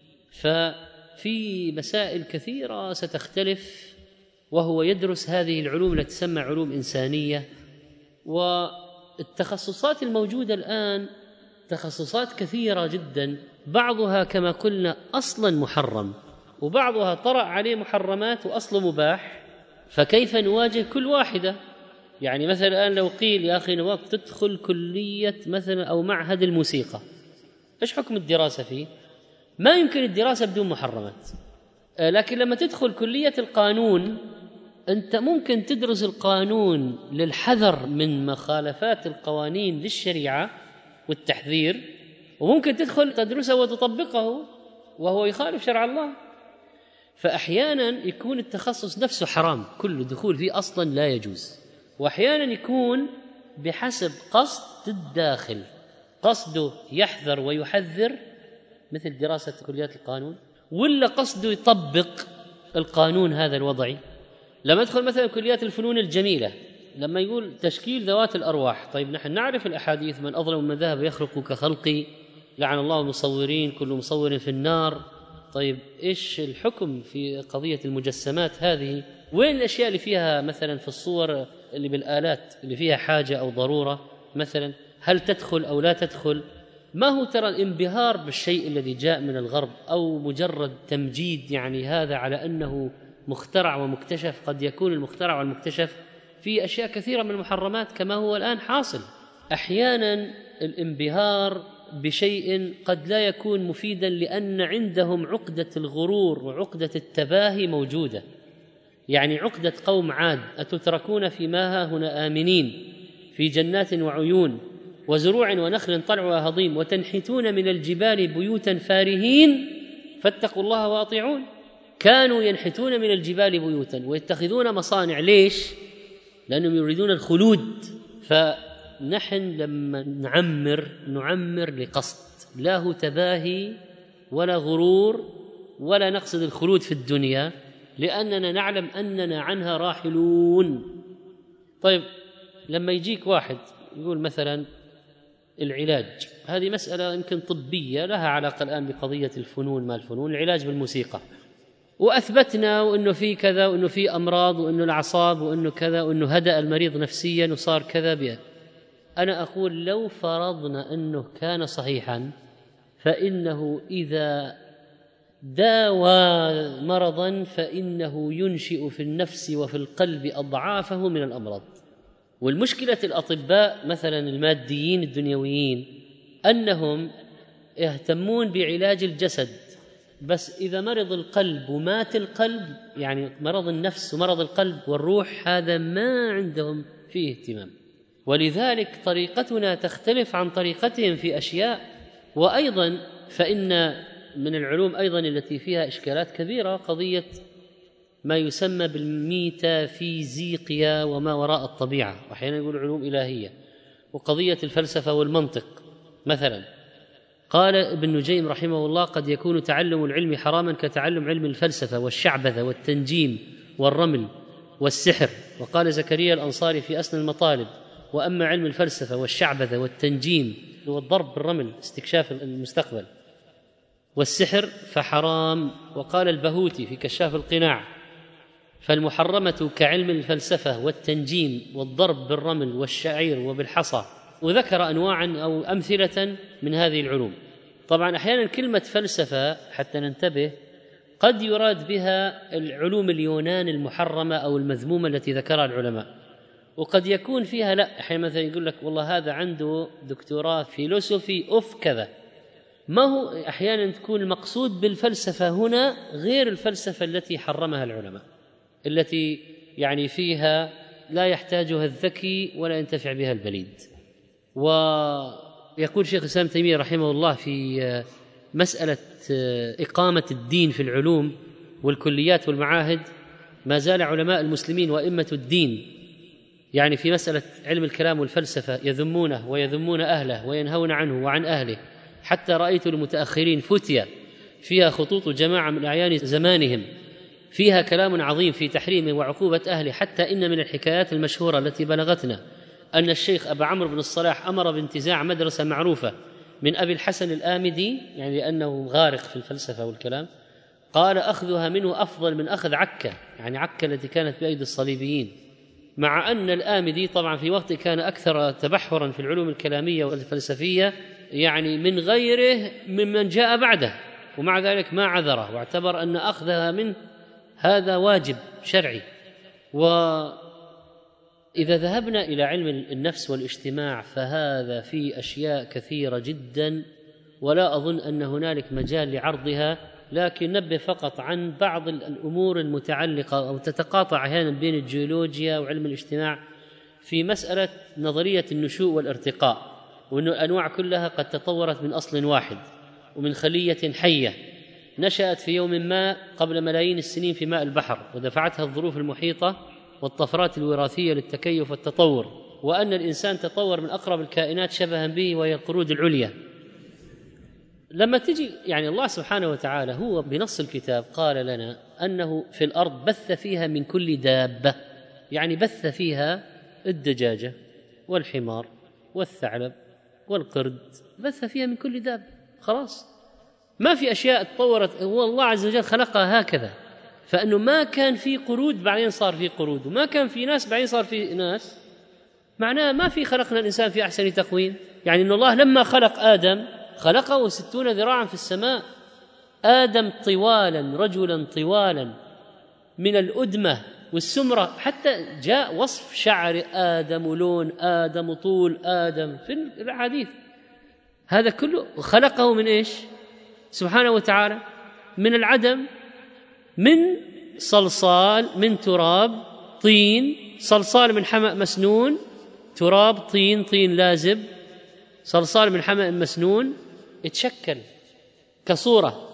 ففي مسائل كثيرة ستختلف وهو يدرس هذه العلوم التي تسمى علوم إنسانية. والتخصصات الموجودة الآن تخصصات كثيرة جدا، بعضها كما قلنا أصلا محرم، وبعضها طرأ عليه محرمات وأصله مباح، فكيف نواجه كل واحدة؟ يعني مثلا الآن لو قيل يا أخي نواف تدخل كلية مثلا أو معهد الموسيقى، إيش حكم الدراسة فيه؟ ما يمكن الدراسة بدون محرمات. لكن لما تدخل كلية القانون أنت ممكن تدرس القانون للحذر من مخالفات القوانين للشريعة والتحذير، وممكن تدخل تدرسه وتطبقه وهو يخالف شرع الله. فأحيانا يكون التخصص نفسه حرام، كل دخول فيه أصلا لا يجوز، وأحيانا يكون بحسب قصد الداخل، قصده يحذر ويحذر مثل دراسة كليات القانون، ولا قصده يطبق القانون هذا الوضعي. لما يدخل مثلا كليات الفنون الجميلة، لما يقول تشكيل ذوات الأرواح، طيب نحن نعرف الأحاديث من أظلم من ذهب يخلق كخلقي، لعن الله المصورين كل مصور في النار. طيب إيش الحكم في قضية المجسمات هذه؟ وين الأشياء اللي فيها مثلا في الصور اللي بالآلات اللي فيها حاجة أو ضرورة مثلا؟ هل تدخل أو لا تدخل؟ ما هو ترى الانبهار بالشيء الذي جاء من الغرب أو مجرد تمجيد يعني هذا على أنه مخترع ومكتشف. قد يكون المخترع والمكتشف في أشياء كثيرة من المحرمات كما هو الآن حاصل. أحيانا الانبهار بشيء قد لا يكون مفيدا لأن عندهم عقدة الغرور وعقدة التباهي موجودة. يعني عقدة قوم عاد: أتتركون فيما ها هنا آمنين في جنات وعيون وزروع ونخل طلعها هضيم وتنحتون من الجبال بيوتا فارهين فاتقوا الله وأطيعون. كانوا ينحتون من الجبال بيوتا ويتخذون مصانع. ليش؟ لأنهم يريدون الخلود. فنحن لما نعمر نعمر لقصد، لا هو تباهي ولا غرور ولا نقصد الخلود في الدنيا، لأننا نعلم أننا عنها راحلون. طيب لما يجيك واحد يقول مثلا العلاج، هذه مسألة يمكن طبية لها علاقة الآن بقضية الفنون، ما الفنون، العلاج بالموسيقى، وأثبتنا وأنه في كذا وأنه في أمراض وأنه الأعصاب وأنه كذا وأنه هدأ المريض نفسيا وصار كذا بها. أنا أقول لو فرضنا أنه كان صحيحا فإنه إذا داوى مرضا فإنه ينشئ في النفس وفي القلب أضعافه من الأمراض. والمشكلة الأطباء مثلا الماديين الدنيويين أنهم يهتمون بعلاج الجسد، بس إذا مرض القلب ومات القلب، يعني مرض النفس ومرض القلب والروح، هذا ما عندهم فيه اهتمام. ولذلك طريقتنا تختلف عن طريقتهم في أشياء. وأيضا فإن من العلوم أيضا التي فيها إشكالات كبيرة قضية ما يسمى بالميتافيزيقيا وما وراء الطبيعة، وأحيانا يقول علوم إلهية، وقضية الفلسفة والمنطق. مثلا قال ابن نجيم رحمه الله: قد يكون تعلم العلم حراما كتعلم علم الفلسفة والشعبذة والتنجيم والرمل والسحر. وقال زكريا الأنصاري في أسن المطالب: وأما علم الفلسفة والشعبذة والتنجيم والضرب بالرمل استكشاف المستقبل والسحر فحرام. وقال البهوتي في كشاف القناع: فالمحرمة كعلم الفلسفة والتنجيم والضرب بالرمل والشعير وبالحصى، وذكر أنواعا أو أمثلة من هذه العلوم. طبعا أحيانا كلمة فلسفة حتى ننتبه قد يراد بها العلوم اليونان المحرمة أو المذمومة التي ذكرها العلماء، وقد يكون فيها لا. أحيانا مثلا يقول لك والله هذا عنده دكتوراه فيلوسوفي أوف كذا. ما هو أحيانا تكون المقصود بالفلسفة هنا غير الفلسفة التي حرمها العلماء، التي يعني فيها لا يحتاجها الذكي ولا ينتفع بها البليد. ويقول شيخ الإسلام تيمية رحمه الله في مسألة إقامة الدين في العلوم والكليات والمعاهد: ما زال علماء المسلمين وأئمة الدين يعني في مسألة علم الكلام والفلسفة يذمونه ويذمون أهله وينهون عنه وعن أهله، حتى رأيت المتأخرين فتية فيها خطوط جماعة من أعيان زمانهم فيها كلام عظيم في تحريمه وعقوبة أهله. حتى إن من الحكايات المشهورة التي بلغتنا أن الشيخ أبا عمرو بن الصلاح أمر بانتزاع مدرسة معروفة من أبي الحسن الآمدي، يعني لأنه غارق في الفلسفة والكلام، قال أخذها منه أفضل من أخذ عكا، يعني عكا التي كانت بأيدي الصليبيين، مع أن الآمدي طبعا في وقته كان أكثر تبحرا في العلوم الكلامية والفلسفية يعني من غيره ممن جاء بعده، ومع ذلك ما عذره واعتبر أن أخذها منه هذا واجب شرعي. وإذا ذهبنا إلى علم النفس والاجتماع فهذا في أشياء كثيرة جدا ولا أظن أن هنالك مجال لعرضها، لكن نبه فقط عن بعض الأمور المتعلقة أو تتقاطع أحيانا بين الجيولوجيا وعلم الاجتماع في مسألة نظرية النشوء والارتقاء، وأن الأنواع كلها قد تطورت من أصل واحد ومن خلية حية نشأت في يوم ما قبل ملايين السنين في ماء البحر ودفعتها الظروف المحيطة والطفرات الوراثية للتكيف والتطور، وأن الإنسان تطور من أقرب الكائنات شبها به وهي القرود العليا. لما تجي يعني الله سبحانه وتعالى هو بنص الكتاب قال لنا أنه في الأرض بث فيها من كل دابة، يعني بث فيها الدجاجة والحمار والثعلب والقرد، بث فيها من كل دابة. خلاص ما في أشياء تطورت، هو الله عز وجل خلقها هكذا، فأنه ما كان في قرود بعدين صار في قرود، وما كان في ناس بعدين صار في ناس، معناه ما في خلقنا الإنسان في أحسن تقويم، يعني أن الله لما خلق آدم خلقه ستون ذراعا في السماء. آدم طوالا، رجلا طوالا من الأدمة والسمرة، حتى جاء وصف شعر آدم، لون آدم، طول آدم في الحديث. هذا كله خلقه من إيش سبحانه وتعالى؟ من العدم، من صلصال، من تراب، طين، صلصال من حمأ مسنون، تراب، طين، طين لازب، صلصال من حمأ مسنون، يتشكل كصورة،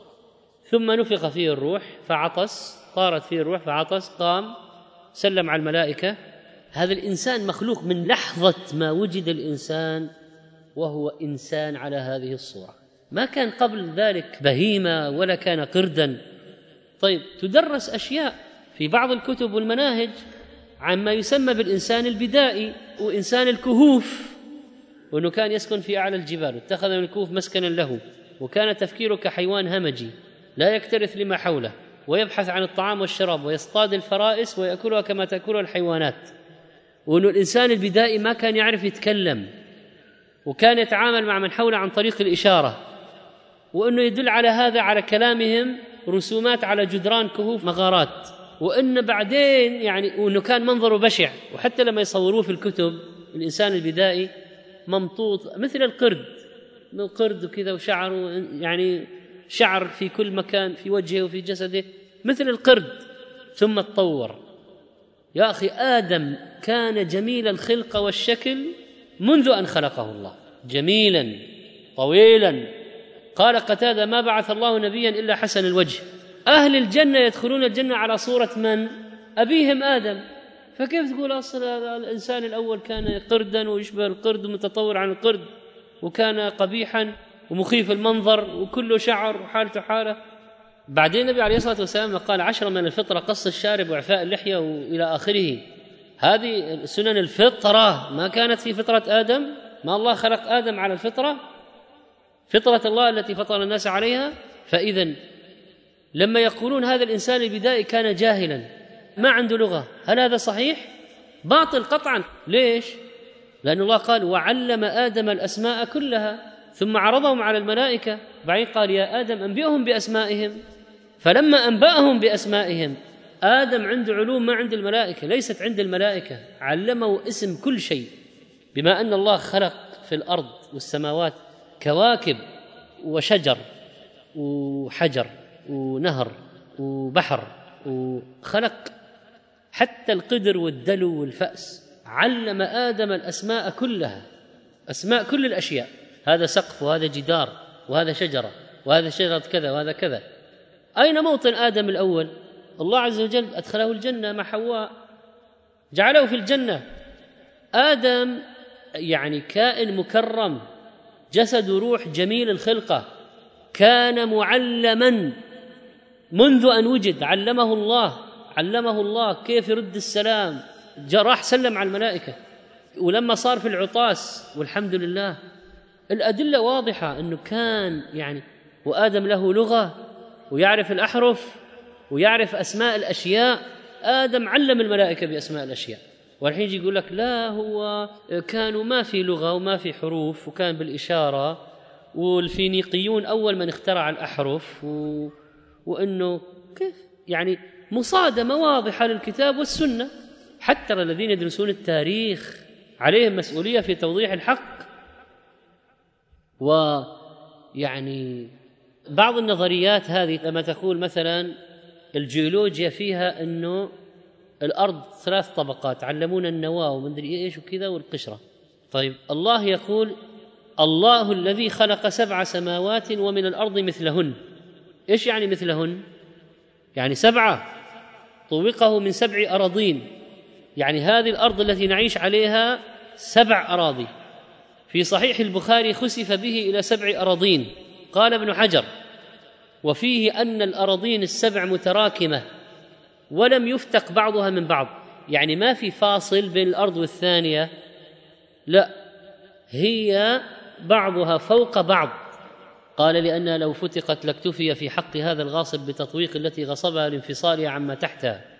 ثم نفخ فيه الروح فعطس، طارت فيه الروح فعطس، قام سلم على الملائكة. هذا الإنسان مخلوق من لحظة ما وجد الإنسان وهو إنسان على هذه الصورة، ما كان قبل ذلك بهيمة ولا كان قردا. طيب، تدرس أشياء في بعض الكتب والمناهج عما يسمى بالإنسان البدائي وإنسان الكهوف، وأنه كان يسكن في أعلى الجبال واتخذ من الكهوف مسكنا له، وكان تفكيره كحيوان همجي لا يكترث لما حوله، ويبحث عن الطعام والشراب، ويصطاد الفرائس ويأكلها كما تأكلها الحيوانات. وأنه الإنسان البدائي ما كان يعرف يتكلم، وكان يتعامل مع من حوله عن طريق الإشارة، وأنه يدل على هذا على كلامهم رسومات على جدران كهوف مغارات، وأن بعدين يعني وأنه كان منظره بشع. وحتى لما يصوروه في الكتب الإنسان البدائي ممطوط مثل القرد، من القرد وكذا، وشعره يعني شعر في كل مكان في وجهه وفي جسده مثل القرد، ثم تطور. يا أخي، آدم كان جميل الخلق والشكل منذ أن خلقه الله، جميلا طويلا. قال قتادة: ما بعث الله نبيا إلا حسن الوجه. أهل الجنة يدخلون الجنة على صورة من؟ أبيهم آدم. فكيف تقول أصل الإنسان الأول كان قردا ويشبه القرد ومتطور عن القرد، وكان قبيحا ومخيف المنظر وكله شعر وحالته حالة؟ بعدين النبي عليه الصلاة والسلام قال: عشرة من الفطرة، قص الشارب وإعفاء اللحية وإلى آخره. هذه سنن الفطرة، ما كانت في فطرة آدم. ما الله خلق آدم على الفطرة، فطرة الله التي فطر الناس عليها. فإذا لما يقولون هذا الإنسان البدائي كان جاهلا ما عنده لغة، هل هذا صحيح؟ باطل قطعا. ليش؟ لأن الله قال: وعلم آدم الأسماء كلها، ثم عرضهم على الملائكة، بعدين قال: يا آدم أنبئهم بأسمائهم. فلما أنبأهم بأسمائهم، آدم عنده علوم ما عند الملائكة، ليست عند الملائكة، علمه اسم كل شيء. بما أن الله خلق في الأرض والسماوات كواكب وشجر وحجر ونهر وبحر، وخلق حتى القدر والدلو والفأس، علم آدم الأسماء كلها، أسماء كل الأشياء. هذا سقف، وهذا جدار، وهذا شجرة، وهذا شجرة كذا، وهذا كذا. أين موطن آدم الأول؟ الله عز وجل أدخله الجنة مع حواء، جعله في الجنة. آدم يعني كائن مكرم، جسد وروح جميل الخلقة، كان معلما منذ أن وجد، علمه الله علمه الله كيف يرد السلام، راح سلم على الملائكة. ولما صار في العطاس، والحمد لله الأدلة واضحة أنه كان يعني، وآدم له لغة ويعرف الأحرف ويعرف أسماء الأشياء. آدم علم الملائكة بأسماء الأشياء. والحين يجي يقول لك لا، هو كانوا ما في لغة وما في حروف وكان بالإشارة، والفينيقيون أول من اخترع الأحرف، و... وأنه كيف يعني مصادمة واضحة للكتاب والسنة. حتى الذين يدرسون التاريخ عليهم مسؤولية في توضيح الحق. ويعني بعض النظريات هذه لما تقول مثلا الجيولوجيا فيها أنه الأرض ثلاث طبقات، علمونا النواة ومدري إيش وكذا والقشرة. طيب، الله يقول: الله الذي خلق سبع سماوات ومن الأرض مثلهن. إيش يعني مثلهن؟ يعني سبعة، طوقه من سبع أراضين، يعني هذه الأرض التي نعيش عليها سبع أراضي. في صحيح البخاري خسف به إلى سبع أراضين. قال ابن حجر: وفيه أن الأراضين السبع متراكمة ولم يفتق بعضها من بعض، يعني ما في فاصل بين الأرض والثانية، لا، هي بعضها فوق بعض. قال: لأنها لو فتقت لاكتفي في حق هذا الغاصب بتطويق التي غصبها لانفصالها عما تحتها،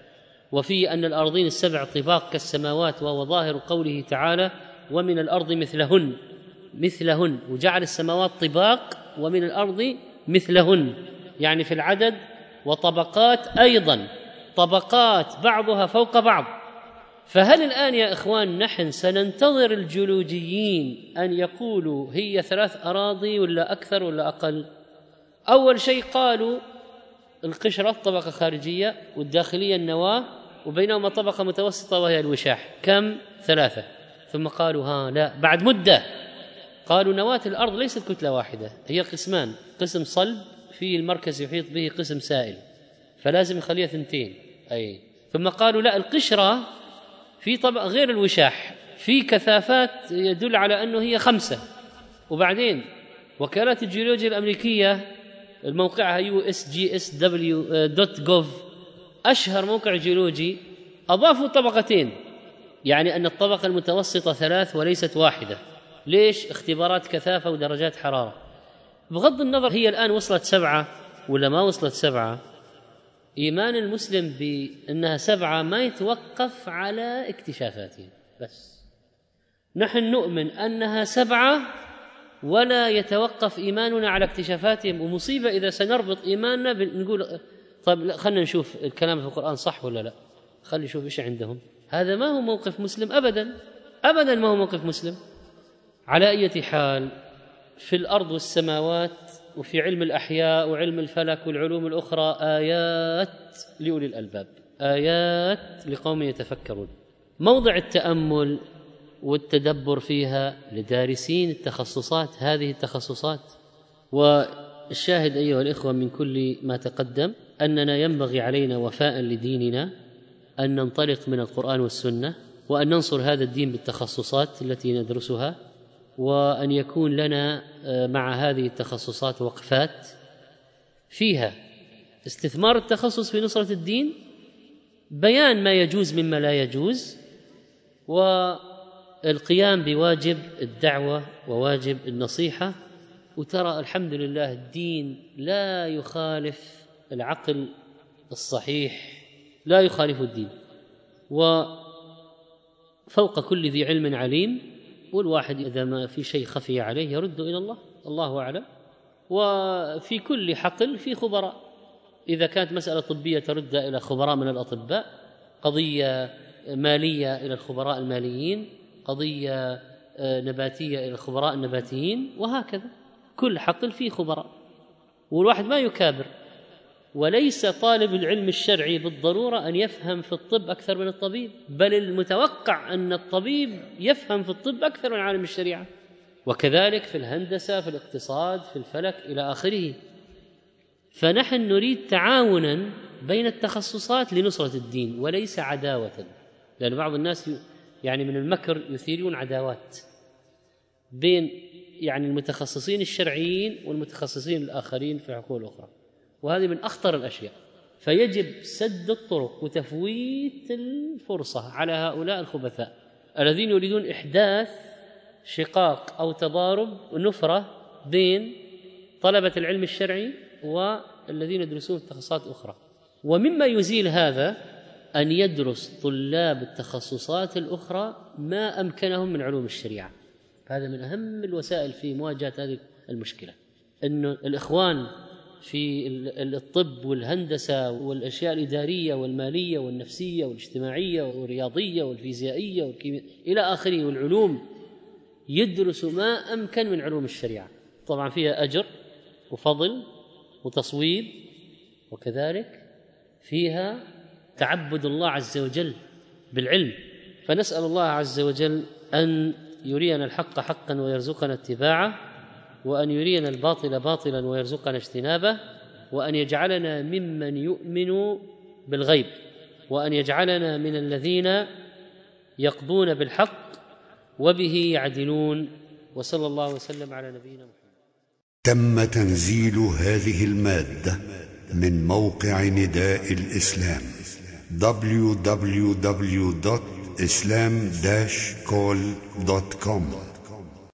وفي أن الأرضين السبع طباق كالسماوات، وهو ظاهر قوله تعالى ومن الأرض مثلهن مثلهن، وجعل السماوات طباق ومن الأرض مثلهن، يعني في العدد، وطبقات أيضا، طبقات بعضها فوق بعض. فهل الآن يا إخوان نحن سننتظر الجيولوجيين أن يقولوا هي ثلاث أراضي ولا أكثر ولا أقل؟ أول شيء قالوا القشرة طبقة خارجية، والداخلية النواة، وبينهما طبقة متوسطة وهي الوشاح، كم؟ ثلاثة. ثم قالوا ها لا، بعد مدة قالوا نواة الأرض ليست كتلة واحدة، هي قسمان، قسم صلب في المركز يحيط به قسم سائل، فلازم يخليها ثنتين. أي ثم قالوا لا، القشرة في طبقة غير الوشاح في كثافات يدل على أنه هي خمسة. وبعدين وكالات الجيولوجيا الأمريكية الموقعها يو إس جي إس دبليو دوت جوف، أشهر موقع جيولوجي، أضافوا طبقتين، يعني أن الطبقة المتوسطة ثلاث وليست واحدة. ليش؟ اختبارات كثافة ودرجات حرارة. بغض النظر هي الآن وصلت سبعة ولا ما وصلت سبعة، إيمان المسلم بأنها سبعة ما يتوقف على اكتشافاتهم بس. نحن نؤمن أنها سبعة ولا يتوقف إيماننا على اكتشافاتهم. ومصيبة إذا سنربط إيماننا بنقول طيب خلنا نشوف الكلام في القرآن صح ولا لا، خلي نشوف إيش عندهم. هذا ما هو موقف مسلم أبدا أبدا، ما هو موقف مسلم. على أي حال، في الأرض والسماوات وفي علم الأحياء وعلم الفلك والعلوم الأخرى آيات لأولي الألباب، آيات لقوم يتفكرون. موضع التأمل والتدبر فيها لدارسين التخصصات، هذه التخصصات. والشاهد أيها الإخوة من كل ما تقدم أننا ينبغي علينا وفاء لديننا أن ننطلق من القرآن والسنة، وأن ننصر هذا الدين بالتخصصات التي ندرسها، وأن يكون لنا مع هذه التخصصات وقفات فيها استثمار التخصص في نصرة الدين، بيان ما يجوز مما لا يجوز، والقيام بواجب الدعوة وواجب النصيحة. وترى الحمد لله الدين لا يخالف العقل الصحيح، لا يخالف الدين، وفوق كل ذي علم عليم. والواحد إذا ما في شيء خفي عليه يرد إلى الله، الله أعلم. وفي كل حقل في خبراء، إذا كانت مسألة طبية ترد إلى خبراء من الأطباء، قضية مالية إلى الخبراء الماليين، قضية نباتية إلى الخبراء النباتيين، وهكذا كل حقل فيه خبراء. والواحد ما يكابر، وليس طالب العلم الشرعي بالضرورة أن يفهم في الطب أكثر من الطبيب، بل المتوقع أن الطبيب يفهم في الطب أكثر من عالم الشريعة، وكذلك في الهندسة، في الاقتصاد، في الفلك إلى آخره. فنحن نريد تعاونا بين التخصصات لنصرة الدين وليس عداوة، لأن بعض الناس يعني من المكر يثيرون عداوات بين يعني المتخصصين الشرعيين والمتخصصين الآخرين في الحقوق الأخرى، وهذه من أخطر الأشياء. فيجب سد الطرق وتفويت الفرصة على هؤلاء الخبثاء الذين يريدون إحداث شقاق أو تضارب ونفرة بين طلبة العلم الشرعي والذين يدرسون تخصصات أخرى. ومما يزيل هذا أن يدرس طلاب التخصصات الأخرى ما أمكنهم من علوم الشريعة. هذا من أهم الوسائل في مواجهة هذه المشكلة، أن الإخوان في الطب والهندسة والأشياء الإدارية والمالية والنفسية والاجتماعية والرياضية والفيزيائية والكيمياء إلى آخره والعلوم يدرسوا ما أمكن من علوم الشريعة. طبعا فيها أجر وفضل وتصويب، وكذلك فيها تعبد الله عز وجل بالعلم. فنسأل الله عز وجل أن يرينا الحق حقا ويرزقنا اتباعه، وأن يرينا الباطل باطلا ويرزقنا اجتنابه، وأن يجعلنا ممن يؤمن بالغيب، وأن يجعلنا من الذين يقضون بالحق وبه يعدلون. وصلى الله وسلم على نبينا محمد. تم تنزيل هذه المادة من موقع نداء الإسلام دبليو دبليو دبليو دوت إسلام داش كول دوت كوم.